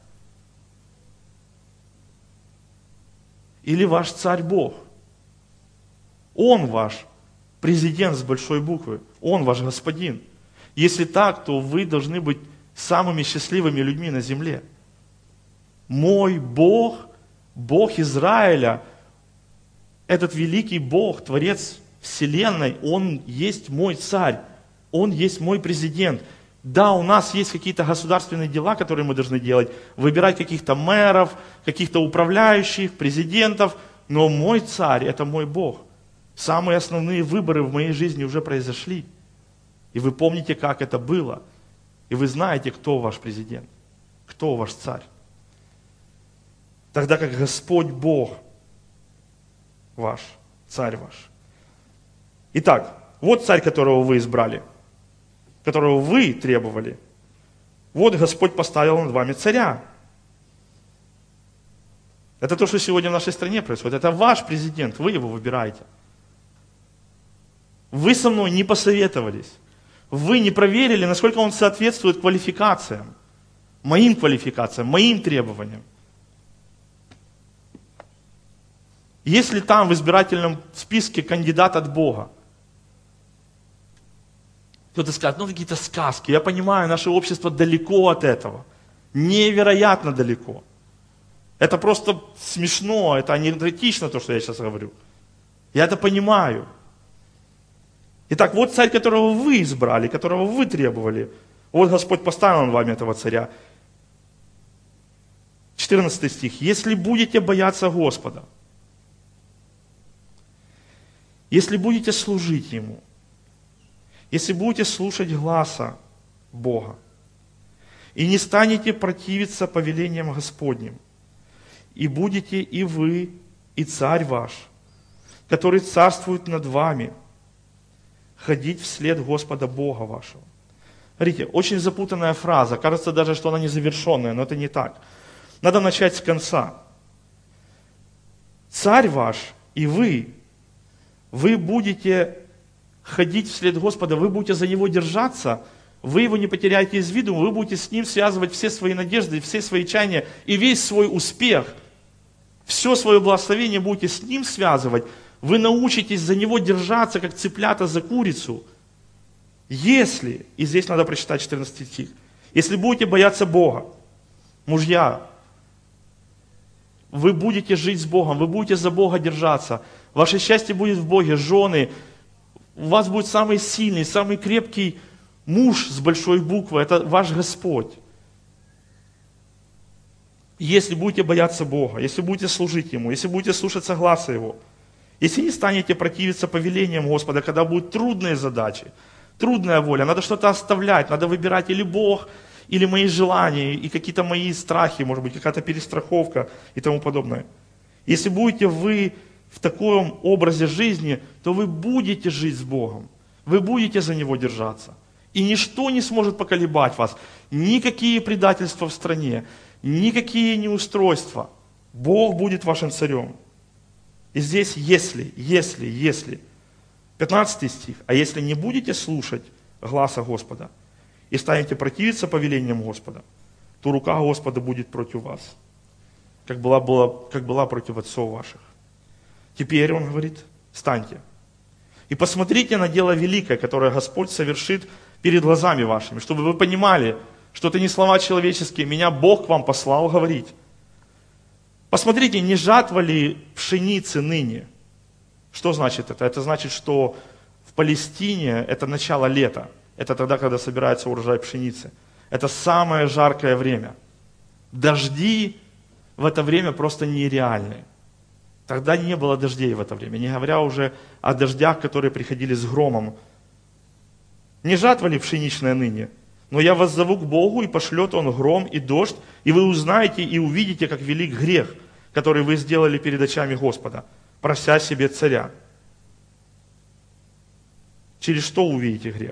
Или ваш царь Бог? Он ваш президент с большой буквы, он ваш господин. Если так, то вы должны быть самыми счастливыми людьми на земле. Мой Бог, Бог Израиля, этот великий Бог, Творец Вселенной, Он есть мой царь, Он есть мой президент. Да, у нас есть какие-то государственные дела, которые мы должны делать, выбирать каких-то мэров, каких-то управляющих, президентов, но мой царь – это мой Бог. Самые основные выборы в моей жизни уже произошли. И вы помните, как это было. И вы знаете, кто ваш президент, кто ваш царь. Тогда как Господь Бог ваш, царь ваш. Итак, вот царь, которого вы избрали, которого вы требовали. Вот Господь поставил над вами царя. Это то, что сегодня в нашей стране происходит. Это ваш президент, вы его выбираете. Вы со мной не посоветовались. Вы не проверили, насколько он соответствует квалификациям, моим требованиям. Если там в избирательном списке кандидат от Бога, кто-то скажет: какие-то сказки. Я понимаю, наше общество далеко от этого. Невероятно далеко. Это просто смешно, это анекдотично, то, что я сейчас говорю. Я это понимаю. Итак, вот царь, которого вы избрали, которого вы требовали. Вот Господь поставил над вами этого царя. 14 стих. Если будете бояться Господа, если будете служить Ему, если будете слушать гласа Бога и не станете противиться повелениям Господним, и будете и вы, и царь ваш, который царствует над вами, ходить вслед Господа Бога вашего». Смотрите, очень запутанная фраза. Кажется даже, что она незавершенная, но это не так. Надо начать с конца. Царь ваш и вы будете ходить вслед Господа, вы будете за Него держаться, вы Его не потеряете из виду, вы будете с Ним связывать все свои надежды, все свои чаяния и весь свой успех, все свое благословение будете с Ним связывать. Вы научитесь за Него держаться, как цыплята за курицу. Если, и здесь надо прочитать 14 стих, если будете бояться Бога, мужья, вы будете жить с Богом, вы будете за Бога держаться, ваше счастье будет в Боге, жены, у вас будет самый сильный, самый крепкий муж с большой буквы, это ваш Господь. Если будете бояться Бога, если будете служить Ему, если будете слушаться гласа Его, если не станете противиться повелениям Господа, когда будут трудные задачи, трудная воля, надо что-то оставлять, надо выбирать или Бог, или мои желания, и какие-то мои страхи, может быть, какая-то перестраховка и тому подобное. Если будете вы в таком образе жизни, то вы будете жить с Богом, вы будете за Него держаться. И ничто не сможет поколебать вас, никакие предательства в стране, никакие неустройства. Бог будет вашим царем. И здесь если. 15 стих. А если не будете слушать гласа Господа и станете противиться повелениям Господа, то рука Господа будет против вас, как была против отцов ваших. Теперь Он говорит, встаньте и посмотрите на дело великое, которое Господь совершит перед глазами вашими, чтобы вы понимали, что это не слова человеческие, меня Бог к вам послал говорить. Посмотрите, не жатва ли пшеницы ныне? Что значит это? Это значит, что в Палестине это начало лета. Это тогда, когда собирается урожай пшеницы. Это самое жаркое время. Дожди в это время просто нереальные. Тогда не было дождей в это время, не говоря уже о дождях, которые приходили с громом. Не жатва ли пшеничная ныне? Но я вас зову к Богу, и пошлет Он гром и дождь, и вы узнаете и увидите, как велик грех, который вы сделали перед очами Господа, прося себе царя. Через что увидите грех?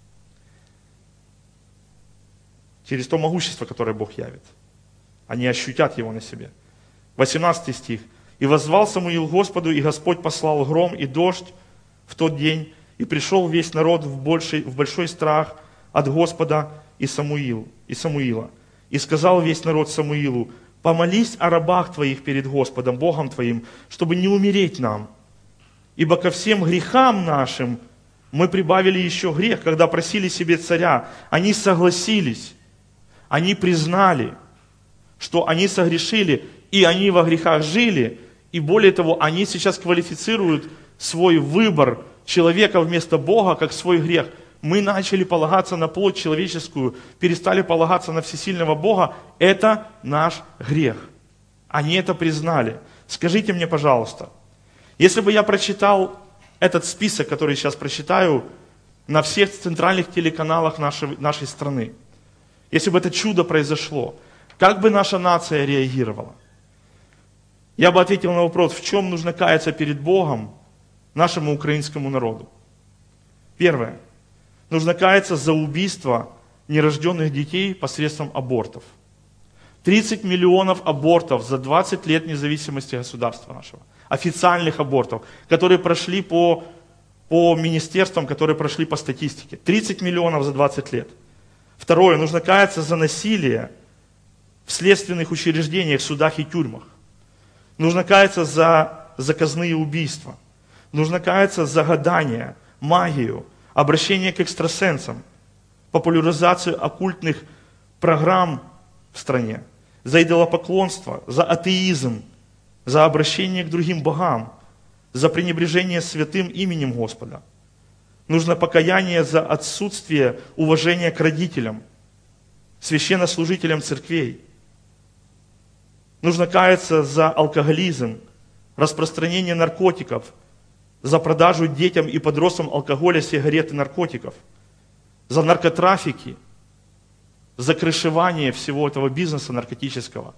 Через то могущество, которое Бог явит. Они ощутят его на себе. 18 стих. «И воззвал Самуил Господу, и Господь послал гром и дождь в тот день, и пришел весь народ в большой страх от Господа и Самуила. И сказал весь народ Самуилу: помолись о рабах твоих перед Господом, Богом твоим, чтобы не умереть нам. Ибо ко всем грехам нашим мы прибавили еще грех, когда просили себе царя. Они согласились, они признали, что они согрешили, и они во грехах жили. И более того, они сейчас квалифицируют свой выбор человека вместо Бога как свой грех. Мы начали полагаться на плоть человеческую, перестали полагаться на всесильного Бога. Это наш грех. Они это признали. Скажите мне, пожалуйста, если бы я прочитал этот список, который сейчас прочитаю, на всех центральных телеканалах нашей страны, если бы это чудо произошло, как бы наша нация реагировала? Я бы ответил на вопрос, в чем нужно каяться перед Богом нашему украинскому народу. Первое. Нужно каяться за убийство нерожденных детей посредством абортов. 30 миллионов абортов за 20 лет независимости государства нашего. Официальных абортов, которые прошли по министерствам, которые прошли по статистике. 30 миллионов за 20 лет. Второе. Нужно каяться за насилие в следственных учреждениях, судах и тюрьмах. Нужно каяться за заказные убийства. Нужно каяться за гадание, магию, обращение к экстрасенсам, популяризацию оккультных программ в стране, за идолопоклонство, за атеизм, за обращение к другим богам, за пренебрежение святым именем Господа. Нужно покаяние за отсутствие уважения к родителям, священнослужителям церквей. Нужно каяться за алкоголизм, распространение наркотиков, за продажу детям и подросткам алкоголя, сигарет и наркотиков, за наркотрафики, за крышевание всего этого бизнеса наркотического.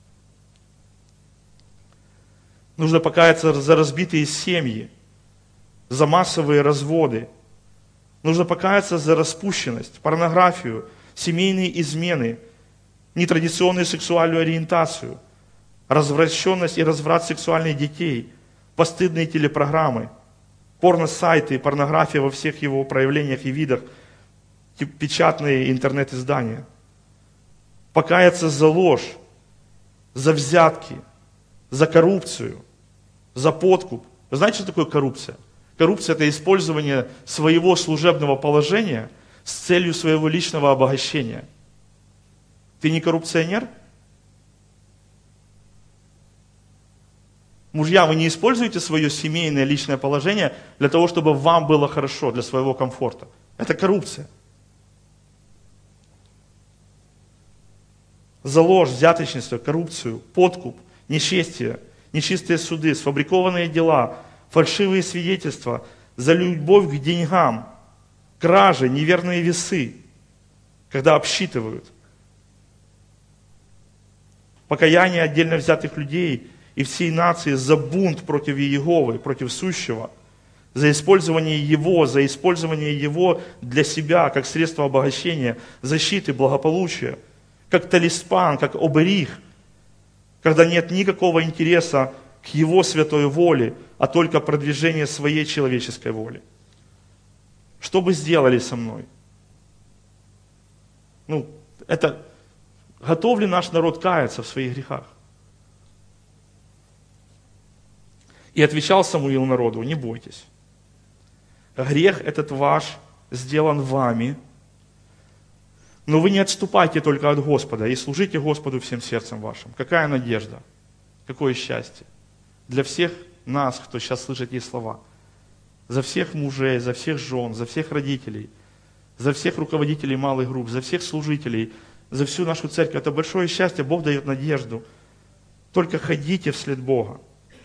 Нужно покаяться за разбитые семьи, за массовые разводы. Нужно покаяться за распущенность, порнографию, семейные измены, нетрадиционную сексуальную ориентацию, развращенность и разврат сексуальных детей, постыдные телепрограммы, порно-сайты, порнография во всех его проявлениях и видах, печатные интернет-издания. Покаяться за ложь, за взятки, за коррупцию, за подкуп. Вы знаете, что такое коррупция? Коррупция – это использование своего служебного положения с целью своего личного обогащения. Ты не коррупционер? Мужья, вы не используете свое семейное личное положение для того, чтобы вам было хорошо, для своего комфорта. Это коррупция. За ложь, взяточничество, коррупцию, подкуп, нечестие, нечистые суды, сфабрикованные дела, фальшивые свидетельства, за любовь к деньгам, кражи, неверные весы, когда обсчитывают. Покаяние отдельно взятых людей и всей нации за бунт против Иеговы, против сущего, за использование его для себя, как средство обогащения, защиты, благополучия, как талисман, как оберег, когда нет никакого интереса к его святой воле, а только продвижение своей человеческой воли. Что бы сделали со мной? Готов ли наш народ каяться в своих грехах? И отвечал Самуил народу: не бойтесь. Грех этот ваш сделан вами, но вы не отступайте только от Господа и служите Господу всем сердцем вашим. Какая надежда, какое счастье для всех нас, кто сейчас слышит эти слова. За всех мужей, за всех жен, за всех родителей, за всех руководителей малых групп, за всех служителей, за всю нашу церковь. Это большое счастье, Бог дает надежду. Только ходите вслед Бога.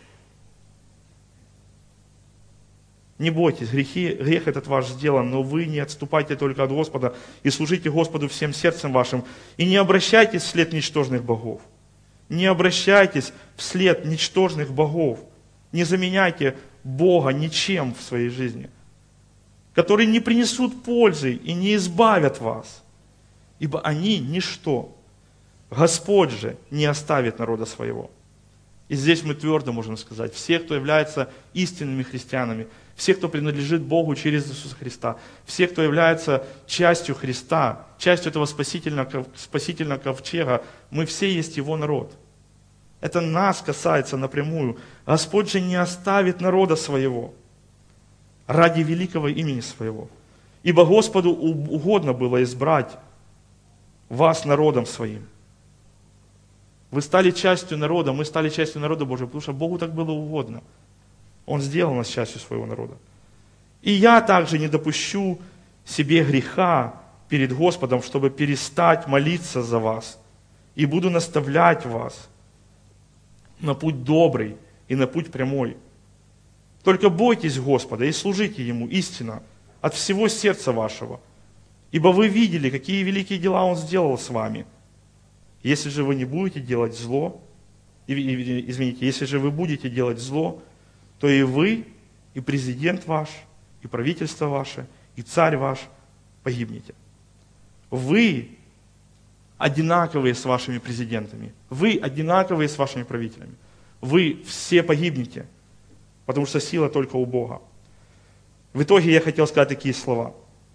Не бойтесь, грех этот ваш сделан, но вы не отступайте только от Господа и служите Господу всем сердцем вашим. И не обращайтесь вслед ничтожных богов. Не обращайтесь вслед ничтожных богов. Не заменяйте Бога ничем в своей жизни, которые не принесут пользы и не избавят вас, ибо они ничто. Господь же не оставит народа своего. И здесь мы твердо можем сказать: все, кто является истинными христианами, все, кто принадлежит Богу через Иисуса Христа, все, кто является частью Христа, частью этого спасительного ковчега, мы все есть Его народ. Это нас касается напрямую. Господь же не оставит народа своего ради великого имени своего. Ибо Господу угодно было избрать вас народом своим. Вы стали частью народа, мы стали частью народа Божьего, потому что Богу так было угодно. Он сделал нас частью своего народа. И я также не допущу себе греха перед Господом, чтобы перестать молиться за вас. И буду наставлять вас на путь добрый и на путь прямой. Только бойтесь Господа и служите Ему истинно от всего сердца вашего. Ибо вы видели, какие великие дела Он сделал с вами. Если же вы не будете делать зло, если же вы будете делать зло, то и вы, и президент ваш, и правительство ваше, и царь ваш погибнете. Вы одинаковые с вашими президентами, вы одинаковые с вашими правителями. Вы все погибнете, потому что сила только у Бога. В итоге я хотел сказать такие слова.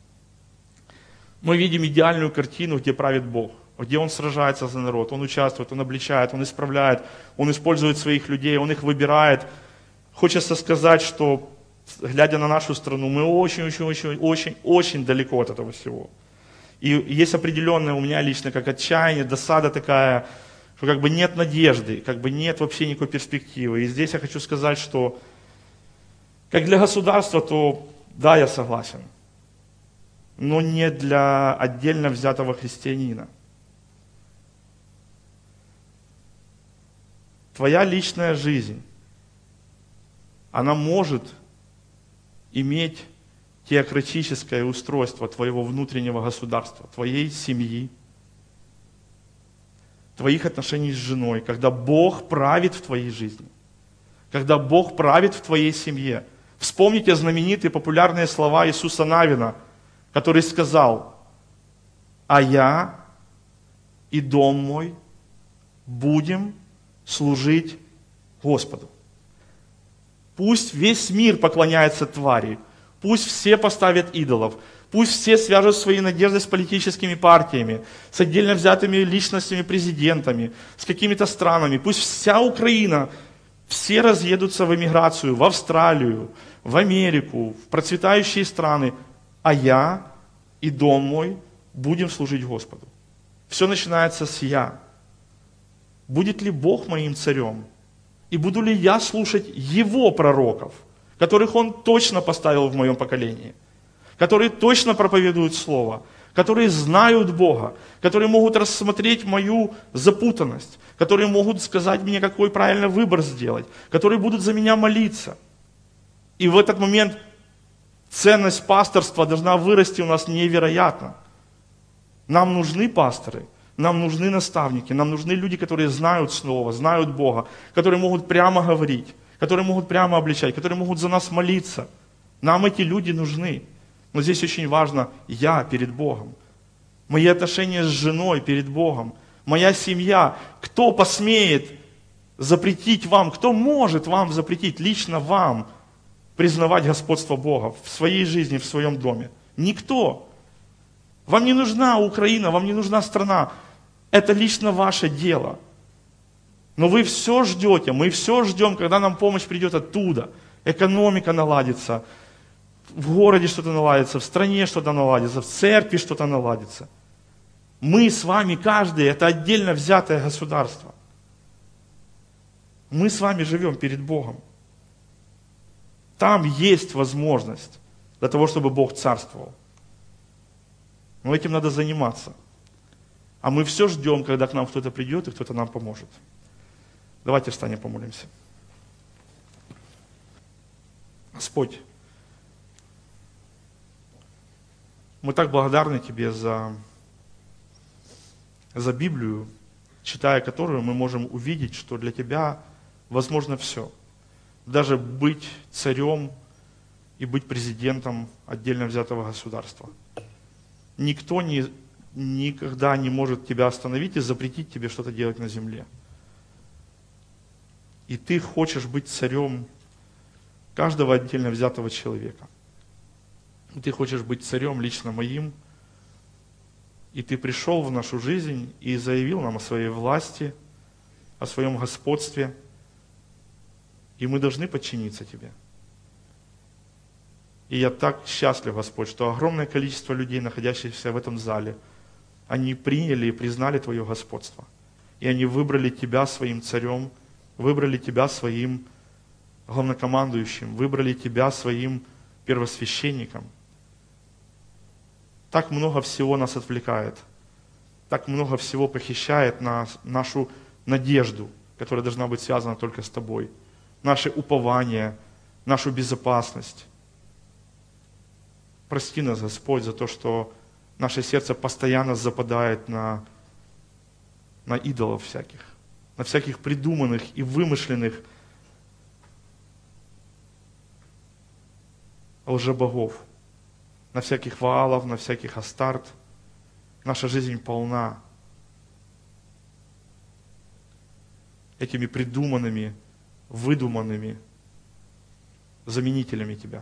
Мы видим идеальную картину, где правит Бог, где Он сражается за народ, Он участвует, Он обличает, Он исправляет, Он использует своих людей, Он их выбирает. Хочется сказать, что, глядя на нашу страну, мы очень далеко от этого всего. И есть определенное у меня лично как отчаяние, досада такая, что как бы нет надежды, как бы нет вообще никакой перспективы. И здесь я хочу сказать, что как для государства, то да, я согласен, но не для отдельно взятого христианина. Твоя личная жизнь, она может иметь теократическое устройство твоего внутреннего государства, твоей семьи, твоих отношений с женой, когда Бог правит в твоей жизни, когда Бог правит в твоей семье. Вспомните знаменитые популярные слова Иисуса Навина, который сказал: «А я и дом мой будем служить Господу». Пусть весь мир поклоняется твари, пусть все поставят идолов, пусть все свяжут свои надежды с политическими партиями, с отдельно взятыми личностями, президентами, с какими-то странами, пусть вся Украина, все разъедутся в эмиграцию, в Австралию, в Америку, в процветающие страны, а я и дом мой будем служить Господу. Все начинается с «я». Будет ли Бог моим царем? И буду ли я слушать Его пророков, которых Он точно поставил в моем поколении, которые точно проповедуют Слово, которые знают Бога, которые могут рассмотреть мою запутанность, которые могут сказать мне, какой правильный выбор сделать, которые будут за меня молиться. И в этот момент ценность пасторства должна вырасти у нас невероятно. Нам нужны пасторы, нам нужны наставники, нам нужны люди, которые знают Слово, знают Бога, которые могут прямо говорить, которые могут прямо обличать, которые могут за нас молиться. Нам эти люди нужны. Но здесь очень важно я перед Богом, мои отношения с женой перед Богом, моя семья. Кто посмеет запретить вам, кто может вам запретить, лично вам, признавать господство Бога в своей жизни, в своем доме? Никто. Вам не нужна Украина, вам не нужна страна. Это лично ваше дело. Но вы все ждете, мы все ждем, когда нам помощь придет оттуда. Экономика наладится, в городе что-то наладится, в стране что-то наладится, в церкви что-то наладится. Мы с вами, каждый, это отдельно взятое государство. Мы с вами живем перед Богом. Там есть возможность для того, чтобы Бог царствовал. Но этим надо заниматься. А мы все ждем, когда к нам кто-то придет и кто-то нам поможет. Давайте встанем, помолимся. Господь, мы так благодарны Тебе за Библию, читая которую мы можем увидеть, что для Тебя возможно все. Даже быть царем и быть президентом отдельно взятого государства. Никто никогда не может Тебя остановить и запретить Тебе что-то делать на земле. И Ты хочешь быть царем каждого отдельно взятого человека. И Ты хочешь быть царем лично моим. И Ты пришел в нашу жизнь и заявил нам о своей власти, о своем господстве. И мы должны подчиниться Тебе. И я так счастлив, Господь, что огромное количество людей, находящихся в этом зале, они приняли и признали Твое господство. И они выбрали Тебя своим царем, выбрали Тебя своим главнокомандующим, выбрали Тебя своим первосвященником. Так много всего нас отвлекает, так много всего похищает нашу надежду, которая должна быть связана только с Тобой, наше упование, нашу безопасность. Прости нас, Господь, за то, что наше сердце постоянно западает на идолов всяких, на всяких придуманных и вымышленных лжебогов, на всяких Ваалов, на всяких Астарт. Наша жизнь полна этими придуманными, выдуманными заменителями Тебя.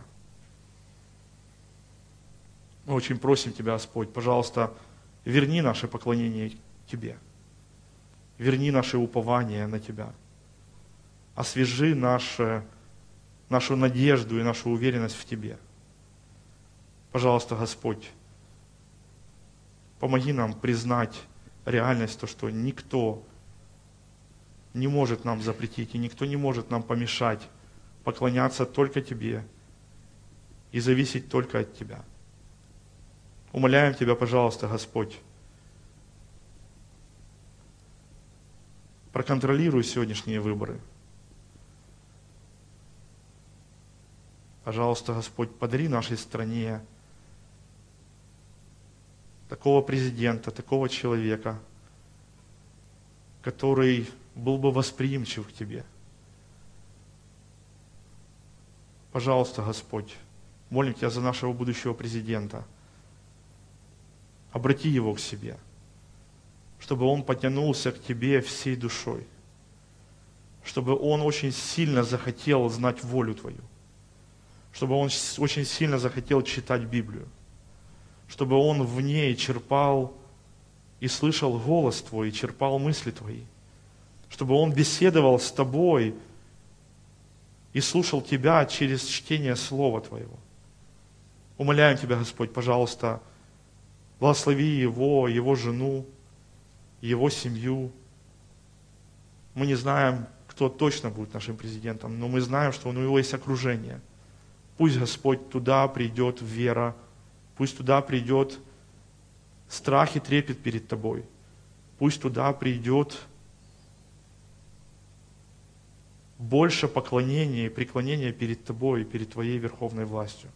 Мы очень просим Тебя, Господь, пожалуйста, верни наше поклонение Тебе. Верни наше упование на Тебя. Освежи нашу надежду и нашу уверенность в Тебе. Пожалуйста, Господь, помоги нам признать реальность, то, что никто не может нам запретить, и никто не может нам помешать поклоняться только Тебе и зависеть только от Тебя. Умоляем Тебя, пожалуйста, Господь, проконтролируй сегодняшние выборы. Пожалуйста, Господь, подари нашей стране такого президента, такого человека, который был бы восприимчив к Тебе. Пожалуйста, Господь, молим Тебя за нашего будущего президента. Обрати его к себе, чтобы он потянулся к Тебе всей душой, чтобы он очень сильно захотел знать волю Твою, чтобы он очень сильно захотел читать Библию, чтобы он в ней черпал и слышал голос Твой, и черпал мысли Твои, чтобы он беседовал с Тобой и слушал Тебя через чтение Слова Твоего. Умоляем Тебя, Господь, пожалуйста, благослови его, его жену, его семью. Мы не знаем, кто точно будет нашим президентом, но мы знаем, что у него есть окружение. Пусть, Господь, туда придет вера, пусть туда придет страх и трепет перед Тобой, пусть туда придет больше поклонения и преклонения перед Тобой и перед Твоей верховной властью.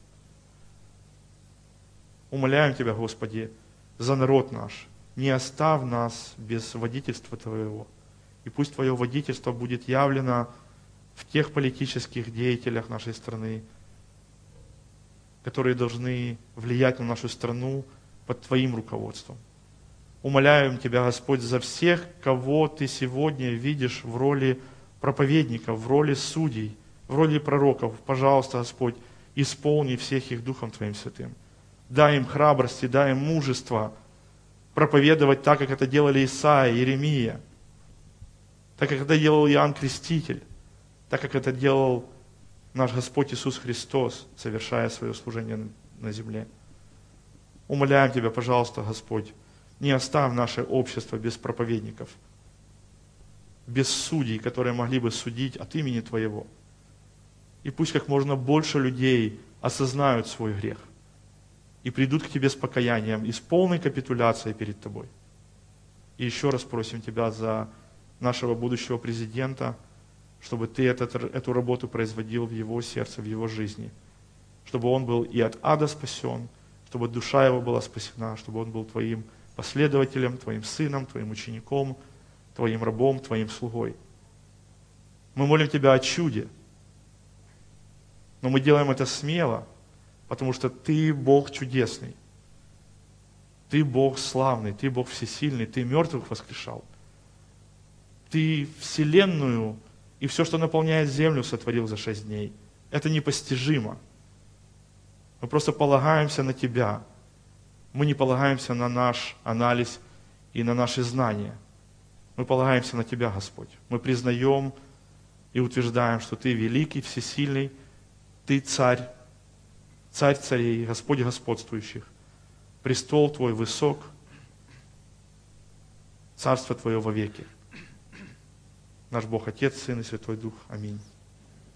Умоляем Тебя, Господи, за народ наш. Не оставь нас без водительства Твоего. И пусть Твое водительство будет явлено в тех политических деятелях нашей страны, которые должны влиять на нашу страну под Твоим руководством. Умоляем Тебя, Господь, за всех, кого Ты сегодня видишь в роли проповедников, в роли судей, в роли пророков. Пожалуйста, Господь, исполни всех их Духом Твоим Святым. Дай им храбрости, дай им мужество проповедовать так, как это делали Исаия, Иеремия, так, как это делал Иоанн Креститель, так, как это делал наш Господь Иисус Христос, совершая свое служение на земле. Умоляем Тебя, пожалуйста, Господь, не оставь наше общество без проповедников, без судей, которые могли бы судить от имени Твоего. И пусть как можно больше людей осознают свой грех и придут к Тебе с покаянием и с полной капитуляцией перед Тобой. И еще раз просим Тебя за нашего будущего президента, чтобы Ты эту работу производил в его сердце, в его жизни, чтобы он был и от ада спасен, чтобы душа его была спасена, чтобы он был Твоим последователем, Твоим сыном, Твоим учеником, Твоим рабом, Твоим слугой. Мы молим Тебя о чуде, но мы делаем это смело, потому что Ты Бог чудесный, Ты Бог славный, Ты Бог всесильный, Ты мертвых воскрешал, Ты вселенную и все, что наполняет землю, сотворил за 6 дней. Это непостижимо. Мы просто полагаемся на Тебя. Мы не полагаемся на наш анализ и на наши знания. Мы полагаемся на Тебя, Господь. Мы признаем и утверждаем, что Ты великий, всесильный, Ты царь, царь царей, Господь господствующих. Престол Твой высок, царство Твое вовеки. Наш Бог, Отец, Сын и Святой Дух. Аминь.